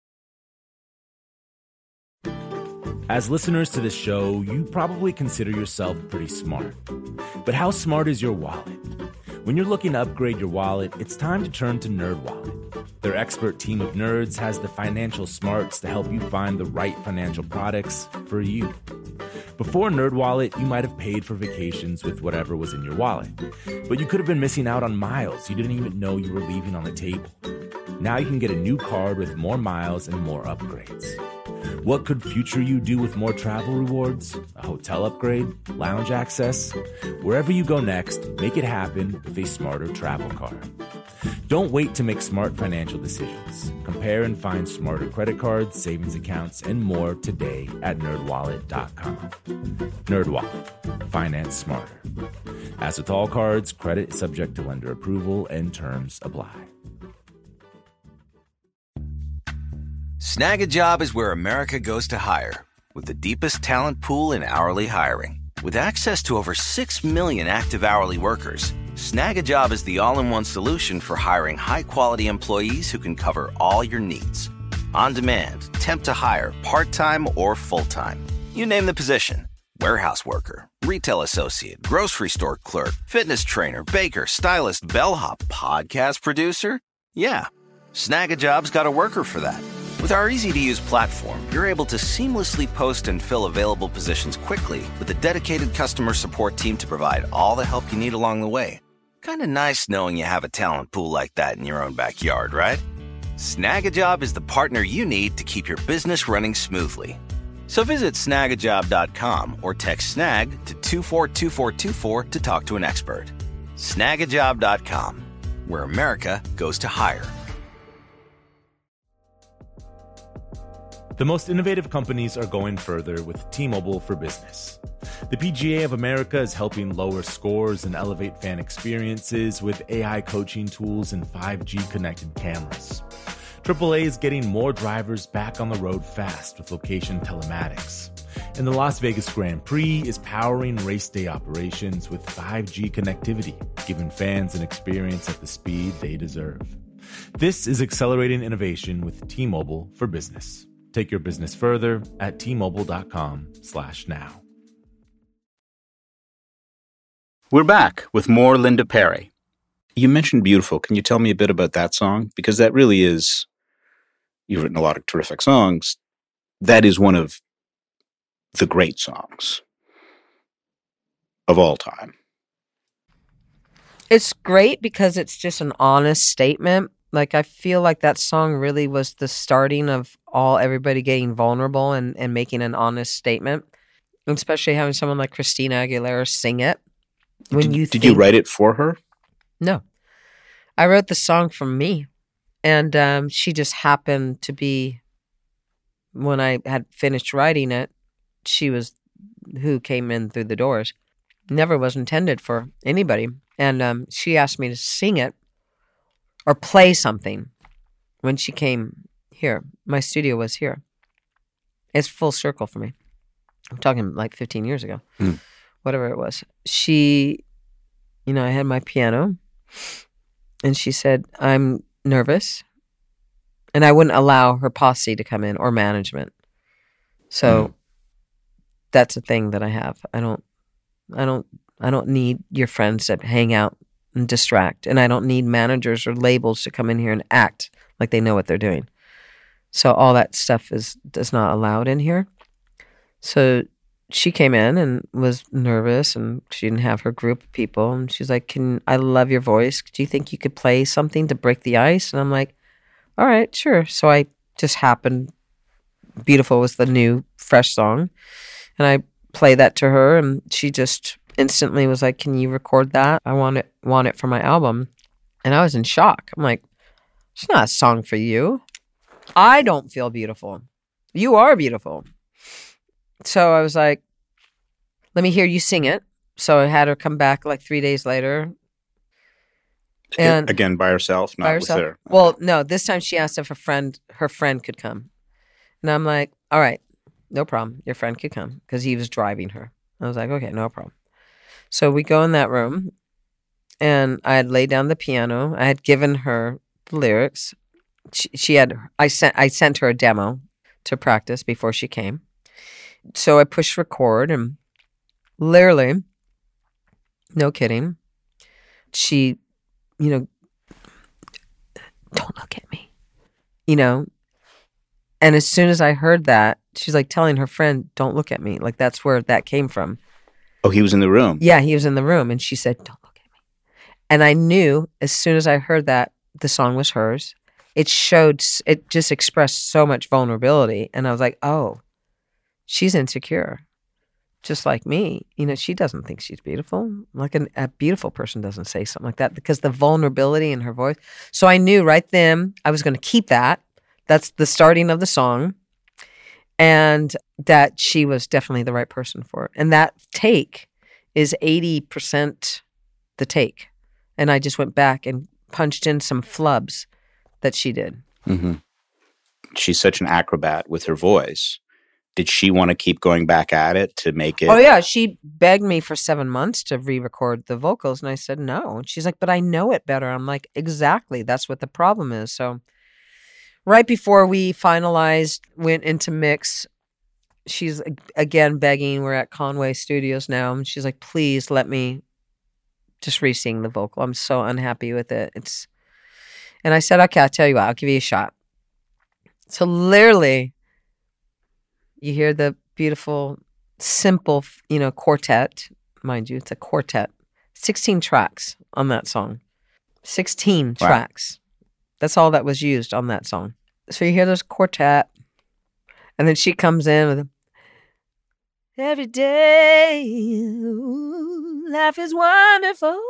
As listeners to this show, you probably consider yourself pretty smart. But how smart is your wallet? When you're looking to upgrade your wallet, it's time to turn to NerdWallet. Their expert team of nerds has the financial smarts to help you find the right financial products for you. Before NerdWallet, you might have paid for vacations with whatever was in your wallet. But you could have been missing out on miles you didn't even know you were leaving on the table. Now you can get a new card with more miles and more upgrades. What could future you do with more travel rewards? A hotel upgrade? Lounge access? Wherever you go next, make it happen with a smarter travel card. Don't wait to make smart financial decisions. Compare and find smarter credit cards, savings accounts, and more today at nerdwallet.com. NerdWallet. Finance smarter. As with all cards, credit is subject to lender approval and terms apply. Snag a Job is where America goes to hire, with the deepest talent pool in hourly hiring. With access to over 6 million active hourly workers, Snag a Job is the all-in-one solution for hiring high-quality employees who can cover all your needs. On demand, temp to hire, part-time or full-time. You name the position. Warehouse worker, retail associate, grocery store clerk, fitness trainer, baker, stylist, bellhop, podcast producer. Yeah, Snag a Job's got a worker for that. With our easy-to-use platform, you're able to seamlessly post and fill available positions quickly with a dedicated customer support team to provide all the help you need along the way. Kind of nice knowing you have a talent pool like that in your own backyard, right? Snagajob is the partner you need to keep your business running smoothly. So visit snagajob.com or text snag to 242424 to talk to an expert. Snagajob.com, where America goes to hire. The most innovative companies are going further with T-Mobile for Business. The PGA of America is helping lower scores and elevate fan experiences with AI coaching tools and 5G connected cameras. AAA is getting more drivers back on the road fast with location telematics. And the Las Vegas Grand Prix is powering race day operations with 5G connectivity, giving fans an experience at the speed they deserve. This is accelerating innovation with T-Mobile for Business. Take your business further at T-Mobile.com/now. We're back with more Linda Perry. You mentioned Beautiful. Can you tell me a bit about that song? Because that really is, you've written a lot of terrific songs. That is one of the great songs of all time. It's great because it's just an honest statement. Like, I feel like that song really was the starting of everybody getting vulnerable and making an honest statement. especially having someone like Christina Aguilera sing it. Did you write it for her? No. I wrote the song for me. And she just happened to be, when I had finished writing it, she was who came in through the doors. Never was intended for anybody. And she asked me to sing it or play something when she came here. My studio was here. It's full circle for me. I'm talking like 15 years ago, whatever it was. She, I had my piano, and she said, I'm nervous, and I wouldn't allow her posse to come in or management. So that's a thing that I have. I don't need your friends to hang out and distract, and I don't need managers or labels to come in here and act like they know what they're doing. So all that stuff is not allowed in here. So she came in and was nervous, and she didn't have her group of people, and she's like, I love your voice. Do you think you could play something to break the ice? And I'm like, all right, sure. So I just happened, Beautiful was the new fresh song, and I played that to her, and she just instantly was like, can you record that? I want it for my album. And I was in shock. I'm like, it's not a song for you. I don't feel beautiful. You are beautiful. So I was like, let me hear you sing it. So I had her come back like 3 days later. And again, by herself, not with her. Well, no, this time she asked if her friend could come. And I'm like, all right, no problem. Your friend could come, because he was driving her. I was like, okay, no problem. So we go in that room, and I had laid down the piano. I had given her the lyrics. I sent her a demo to practice before she came. So I pushed record, and literally, no kidding, she, don't look at me, and as soon as I heard that, she's like telling her friend, don't look at me. Like, that's where that came from. Oh, he was in the room? Yeah, he was in the room, and she said, don't look at me. And I knew as soon as I heard that the song was hers. It just expressed so much vulnerability, and I was like, oh, she's insecure, just like me. She doesn't think she's beautiful. Like a beautiful person doesn't say something like that, because the vulnerability in her voice. So I knew right then I was going to keep that. That's the starting of the song, and that she was definitely the right person for it. And that take is 80% the take. And I just went back and punched in some flubs that she did. Mm-hmm. She's such an acrobat with her voice. Did she want to keep going back at it to make it? Oh, yeah. She begged me for 7 months to re-record the vocals, and I said no. And she's like, but I know it better. I'm like, exactly. That's what the problem is. So right before we finalized, went into mix, she's again begging. We're at Conway Studios now, and she's like, please let me just re-sing the vocal. I'm so unhappy with it. And I said, okay, I'll tell you what, I'll give you a shot. So literally, you hear the beautiful, simple, quartet. Mind you, it's a quartet. 16 tracks on that song. 16 tracks. That's all that was used on that song. So you hear this quartet, and then she comes in with every day, life is wonderful.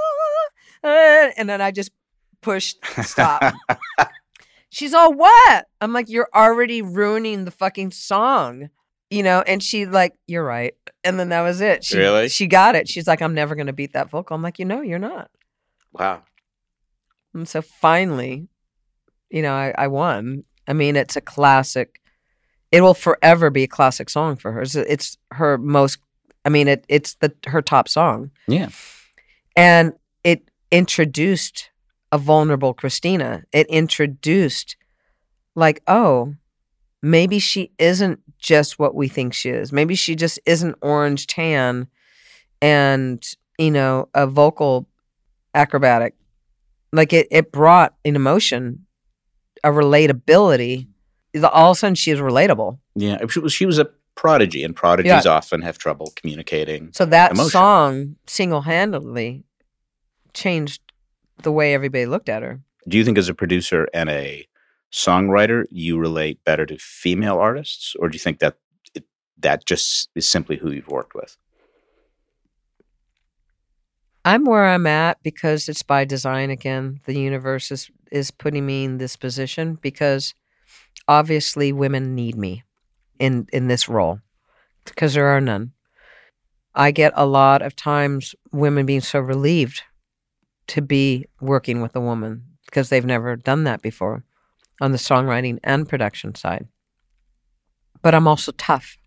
And then I just pushed stop. She's all, what? I'm like, you're already ruining the fucking song, and she like, you're right. And then that was it. Really? She got it. She's like, I'm never going to beat that vocal. I'm like, you're not. Wow. And so finally, I won. I mean, it's a classic. It will forever be a classic song for her. It's her most, it's her top song. Yeah. And it introduced a vulnerable Christina. It introduced like, oh, maybe she isn't just what we think she is. Maybe she just isn't orange tan and, a vocal acrobatic. Like it brought an emotion, a relatability. All of a sudden she was relatable. Yeah. She was a prodigy, and prodigies often have trouble communicating. So that emotion. Song single-handedly changed the way everybody looked at her. Do you think as a producer and a songwriter, you relate better to female artists, or do you think that that just is simply who you've worked with? I'm where I'm at because it's by design again. The universe is putting me in this position because obviously women need me in this role because there are none. I get a lot of times women being so relieved to be working with a woman because they've never done that before on the songwriting and production side. But I'm also tough.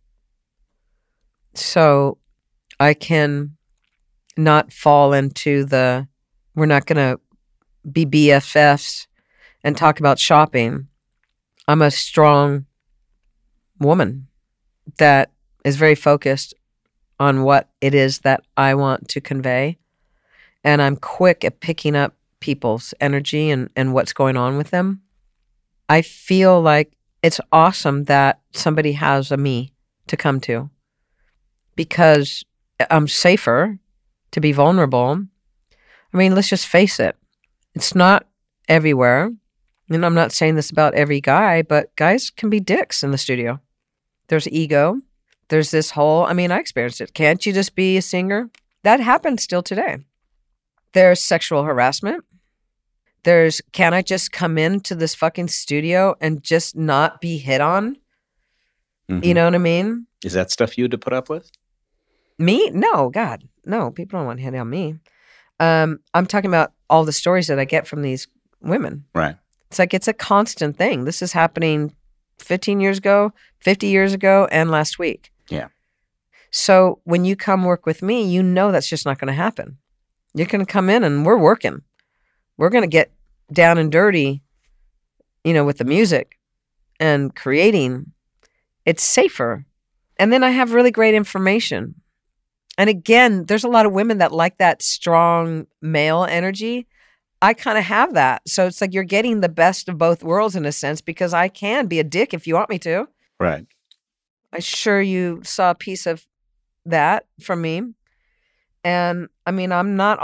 So I can not fall into we're not going to be BFFs and talk about shopping. I'm a strong woman that is very focused on what it is that I want to convey. And I'm quick at picking up people's energy and what's going on with them. I feel like it's awesome that somebody has a me to come to because I'm safer to be vulnerable. I mean, let's just face it. It's not everywhere. And I'm not saying this about every guy, but guys can be dicks in the studio. There's ego. There's this whole, I experienced it. Can't you just be a singer? That happens still today. There's sexual harassment. There's, can I just come into this fucking studio and just not be hit on? Mm-hmm. You know what I mean? Is that stuff you had to put up with? Me? No, God. No, people don't want to hit on me. I'm talking about all the stories that I get from these women. Right. It's like it's a constant thing. This is happening 15 years ago, 50 years ago, and last week. Yeah. So when you come work with me, you know that's just not going to happen. You're going to come in and we're working. We're going to get down and dirty, with the music and creating. It's safer. And then I have really great information. And again, there's a lot of women that like that strong male energy. I kind of have that. So it's like you're getting the best of both worlds in a sense because I can be a dick if you want me to. Right. I'm sure you saw a piece of that from me. And I'm not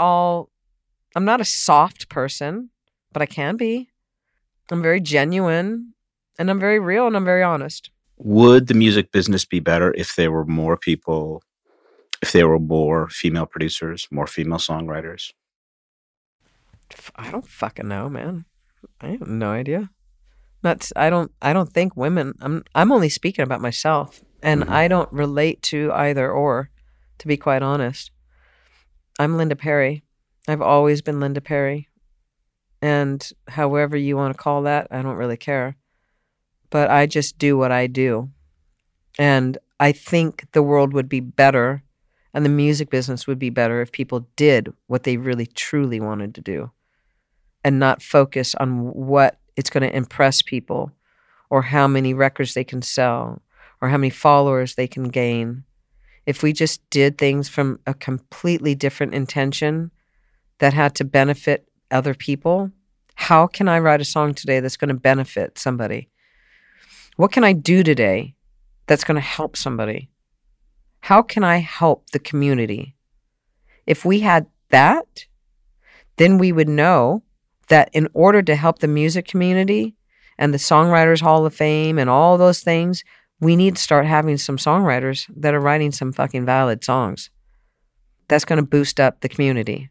a soft person, but I can be. I'm very genuine and I'm very real and I'm very honest. Would the music business be better if there were more people, if there were more female producers, more female songwriters? I don't fucking know, man. I have no idea. I don't think women. I'm only speaking about myself, and mm-hmm. I don't relate to either or, to be quite honest. I'm Linda Perry. I've always been Linda Perry, and however you want to call that, I don't really care. But I just do what I do, and I think the world would be better, and the music business would be better if people did what they really truly wanted to do, and not focus on what it's going to impress people or how many records they can sell or how many followers they can gain. If we just did things from a completely different intention that had to benefit other people, how can I write a song today that's going to benefit somebody? What can I do today that's going to help somebody? How can I help the community? If we had that, then we would know that in order to help the music community and the Songwriters Hall of Fame and all those things, we need to start having some songwriters that are writing some fucking valid songs. That's going to boost up the community.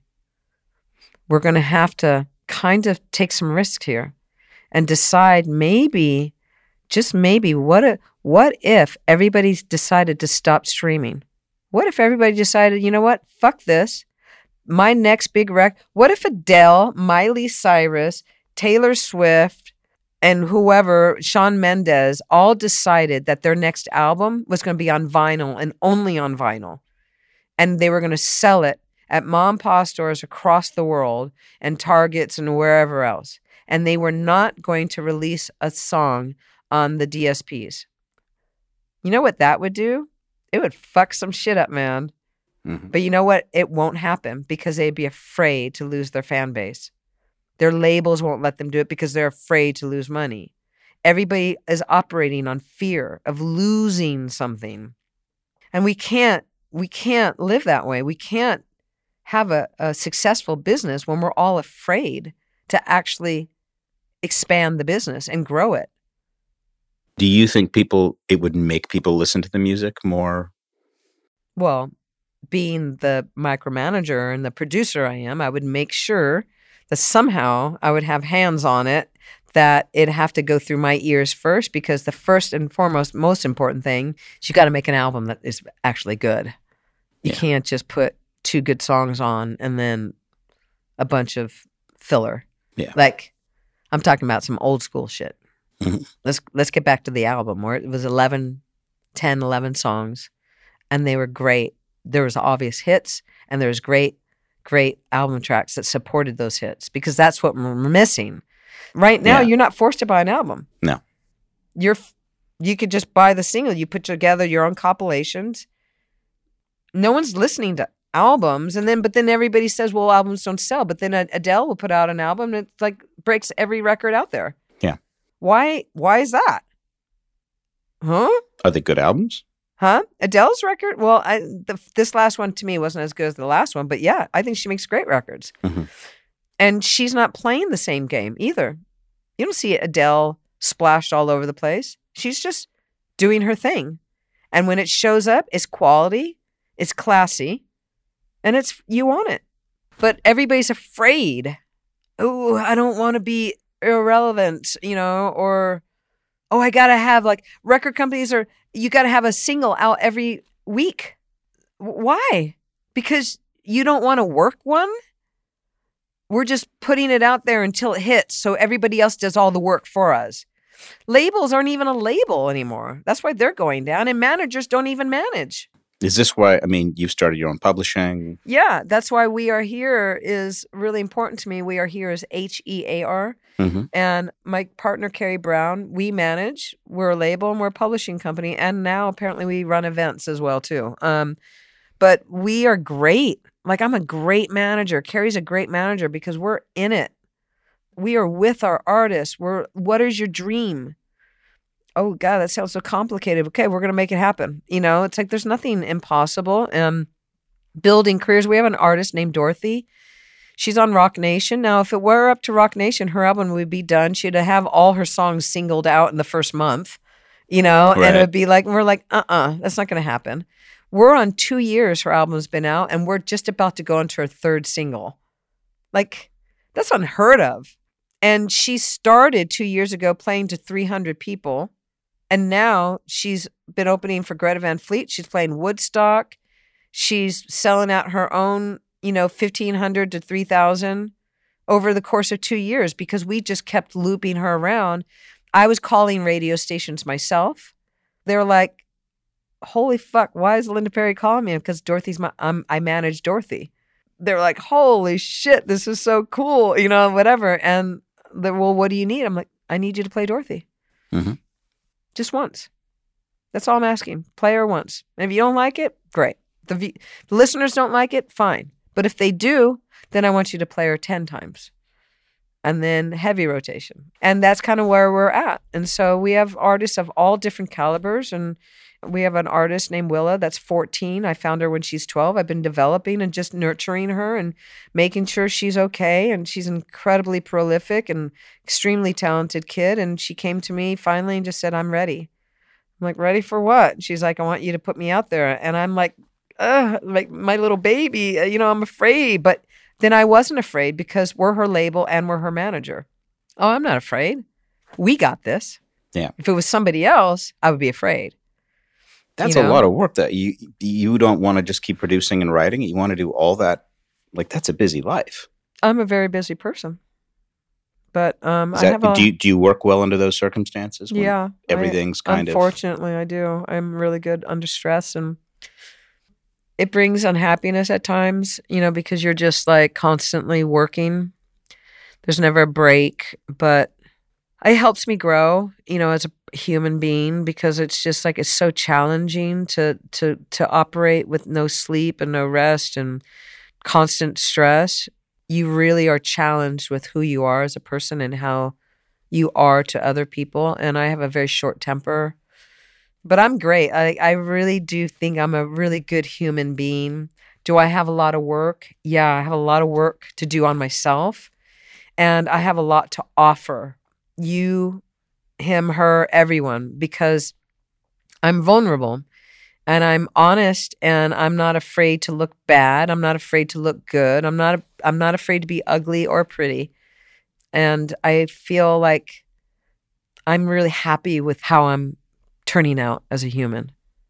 We're going to have to kind of take some risks here and decide maybe, just maybe, what if everybody decided to stop streaming? What if everybody decided, you know what, fuck this. My next big wreck. What if Adele, Miley Cyrus, Taylor Swift, and whoever, Shawn Mendes, all decided that their next album was going to be on vinyl and only on vinyl. And they were going to sell it at mom and pop stores across the world and Targets and wherever else. And they were not going to release a song on the DSPs. You know what that would do? It would fuck some shit up, man. Mm-hmm. But you know what? It won't happen because they'd be afraid to lose their fan base. Their labels won't let them do it because they're afraid to lose money. Everybody is operating on fear of losing something. And we can't live that way. We can't have a successful business when we're all afraid to actually expand the business and grow it. Do you think it would make people listen to the music more? Well, being the micromanager and the producer I am, I would make sure that somehow I would have hands on it, that it'd have to go through my ears first, because the first and foremost, most important thing is you got to make an album that is actually good. You can't just put 2 good songs on and then a bunch of filler. Yeah. Like, I'm talking about some old school shit. Mm-hmm. Let's get back to the album where it was 11 songs, and they were great. There was obvious hits, and there was great album tracks that supported those hits, because that's what we're missing. Right now, you're not forced to buy an album. No. You could just buy the single. You put together your own compilations. No one's listening to albums, but then everybody says, well, albums don't sell. But then Adele will put out an album that like breaks every record out there. Yeah. Why is that? Huh? Are they good albums? Huh? Adele's record? Well, this last one to me wasn't as good as the last one, but yeah, I think she makes great records. Mm-hmm. And she's not playing the same game either. You don't see Adele splashed all over the place. She's just doing her thing. And when it shows up, it's quality, it's classy, and you want it. But everybody's afraid. Oh, I don't want to be irrelevant, or, oh, I got to have, like, record companies you got to have a single out every week. Why? Because you don't want to work one? We're just putting it out there until it hits, so everybody else does all the work for us. Labels aren't even a label anymore. That's why they're going down, and managers don't even manage. Is this why, you've started your own publishing? Yeah, that's why We Are Here is really important to me. We Are Here is HEAR. Mm-hmm. And my partner, Carrie Brown, we manage. We're a label and we're a publishing company. And now apparently we run events as well, too. But we are great. Like, I'm a great manager. Carrie's a great manager because we're in it. We are with our artists. What is your dream? Oh, God, that sounds so complicated. Okay, we're going to make it happen. It's like there's nothing impossible. Building careers. We have an artist named Dorothy. She's on Rock Nation. Now, if it were up to Rock Nation, her album would be done. She'd have all her songs singled out in the first month, Right. And it would be like, we're like, that's not going to happen. We're on 2 years her album's been out, and we're just about to go into her 3rd single. Like, that's unheard of. And she started 2 years ago playing to 300 people. And now she's been opening for Greta Van Fleet. She's playing Woodstock. She's selling out her own, 1,500 to 3,000 over the course of 2 years because we just kept looping her around. I was calling radio stations myself. They were like, holy fuck, why is Linda Perry calling me? Because Dorothy's I manage Dorothy. They're like, holy shit, this is so cool, whatever. And they're, well, what do you need? I'm like, I need you to play Dorothy. Mm-hmm. Just once. That's all I'm asking. Play her once. And if you don't like it, great. The listeners don't like it, fine. But if they do, then I want you to play her 10 times. And then heavy rotation. And that's kind of where we're at. And so we have artists of all different calibers. And we have an artist named Willa that's 14. I found her when she's 12. I've been developing and just nurturing her and making sure she's okay. And she's incredibly prolific and extremely talented kid. And she came to me finally and just said, I'm ready. I'm like, ready for what? And she's like, I want you to put me out there. And I'm like my little baby, I'm afraid. But then I wasn't afraid because we're her label and we're her manager. Oh, I'm not afraid. We got this. Yeah. If it was somebody else, I would be afraid. That's a lot of work that you don't want to just keep producing and writing. You want to do all that. Like, that's a busy life. I'm a very busy person. But do you work well under those circumstances? When yeah. Everything's unfortunately, I do. I'm really good under stress, and it brings unhappiness at times, because you're just like constantly working. There's never a break, but it helps me grow, as a human being, because it's just like it's so challenging to operate with no sleep and no rest and constant stress. You really are challenged with who you are as a person and how you are to other people. And I have a very short temper, but I'm great. I really do think I'm a really good human being. Do I have a lot of work? Yeah, I have a lot of work to do on myself, and I have a lot to offer you him, her, everyone, because I'm vulnerable and I'm honest and I'm not afraid to look bad. I'm not afraid to look good. I'm not afraid to be ugly or pretty. And I feel like I'm really happy with how I'm turning out as a human.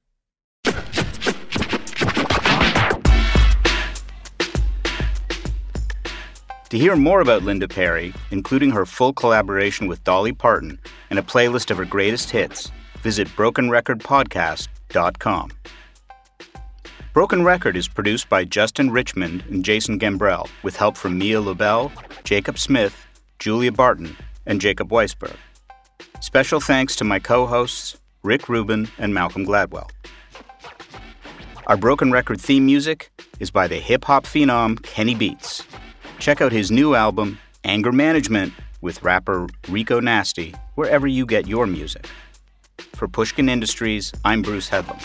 To hear more about Linda Perry, including her full collaboration with Dolly Parton and a playlist of her greatest hits, visit BrokenRecordPodcast.com. Broken Record is produced by Justin Richmond and Jason Gambrell, with help from Mia Lobel, Jacob Smith, Julia Barton, and Jacob Weisberg. Special thanks to my co-hosts, Rick Rubin and Malcolm Gladwell. Our Broken Record theme music is by the hip-hop phenom Kenny Beats. Check out his new album, Anger Management, with rapper Rico Nasty, wherever you get your music. For Pushkin Industries, I'm Bruce Headlam.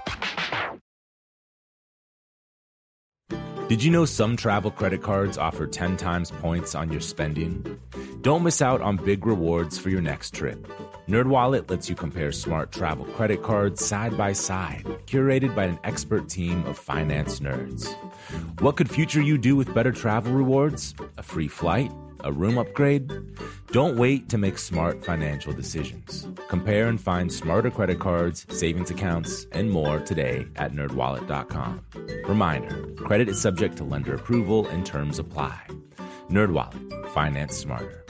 Did you know some travel credit cards offer 10 times points on your spending? Don't miss out on big rewards for your next trip. NerdWallet lets you compare smart travel credit cards side by side, curated by an expert team of finance nerds. What could future you do with better travel rewards? A free flight? A room upgrade? Don't wait to make smart financial decisions. Compare and find smarter credit cards, savings accounts, and more today at NerdWallet.com. Reminder, credit is subject to lender approval and terms apply. NerdWallet. Finance smarter.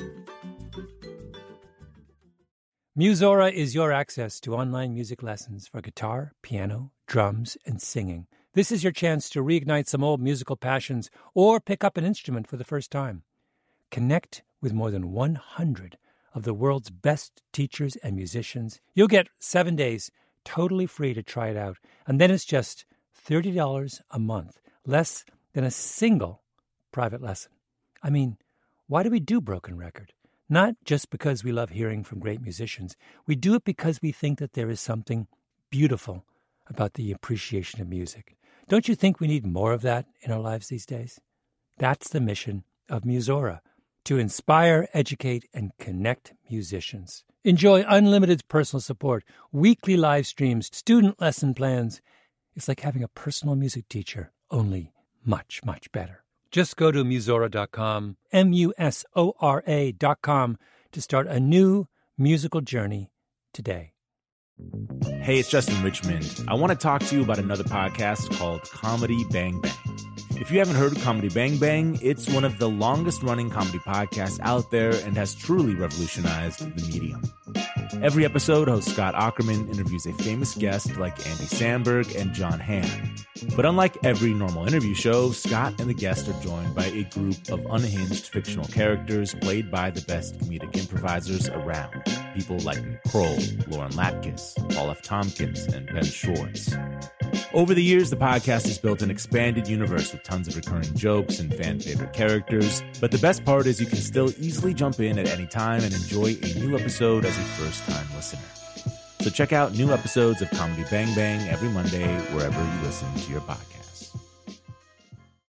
Musora is your access to online music lessons for guitar, piano, drums, and singing. This is your chance to reignite some old musical passions or pick up an instrument for the first time. Connect with more than 100 of the world's best teachers and musicians. You'll get 7 days totally free to try it out, and then it's just $30 a month, less than a single private lesson. I mean, why do we do Broken Record? Not just because we love hearing from great musicians. We do it because we think that there is something beautiful about the appreciation of music. Don't you think we need more of that in our lives these days? That's the mission of Musora, to inspire, educate, and connect musicians. Enjoy unlimited personal support, weekly live streams, student lesson plans. It's like having a personal music teacher, only much, much better. Just go to Musora.com, Musora.com, to start a new musical journey today. Hey, it's Justin Richmond. I want to talk to you about another podcast called Comedy Bang Bang. If you haven't heard of Comedy Bang Bang, it's one of the longest-running comedy podcasts out there and has truly revolutionized the medium. Every episode, host Scott Aukerman interviews a famous guest like Andy Samberg and John Hamm. But unlike every normal interview show, Scott and the guest are joined by a group of unhinged fictional characters played by the best comedic improvisers around. People like Nick Kroll, Lauren Lapkus, Paul F. Tompkins, and Ben Schwartz. Over the years, the podcast has built an expanded universe with tons of recurring jokes and fan-favorite characters. But the best part is you can still easily jump in at any time and enjoy a new episode as a first-time listener. So check out new episodes of Comedy Bang Bang every Monday wherever you listen to your podcast.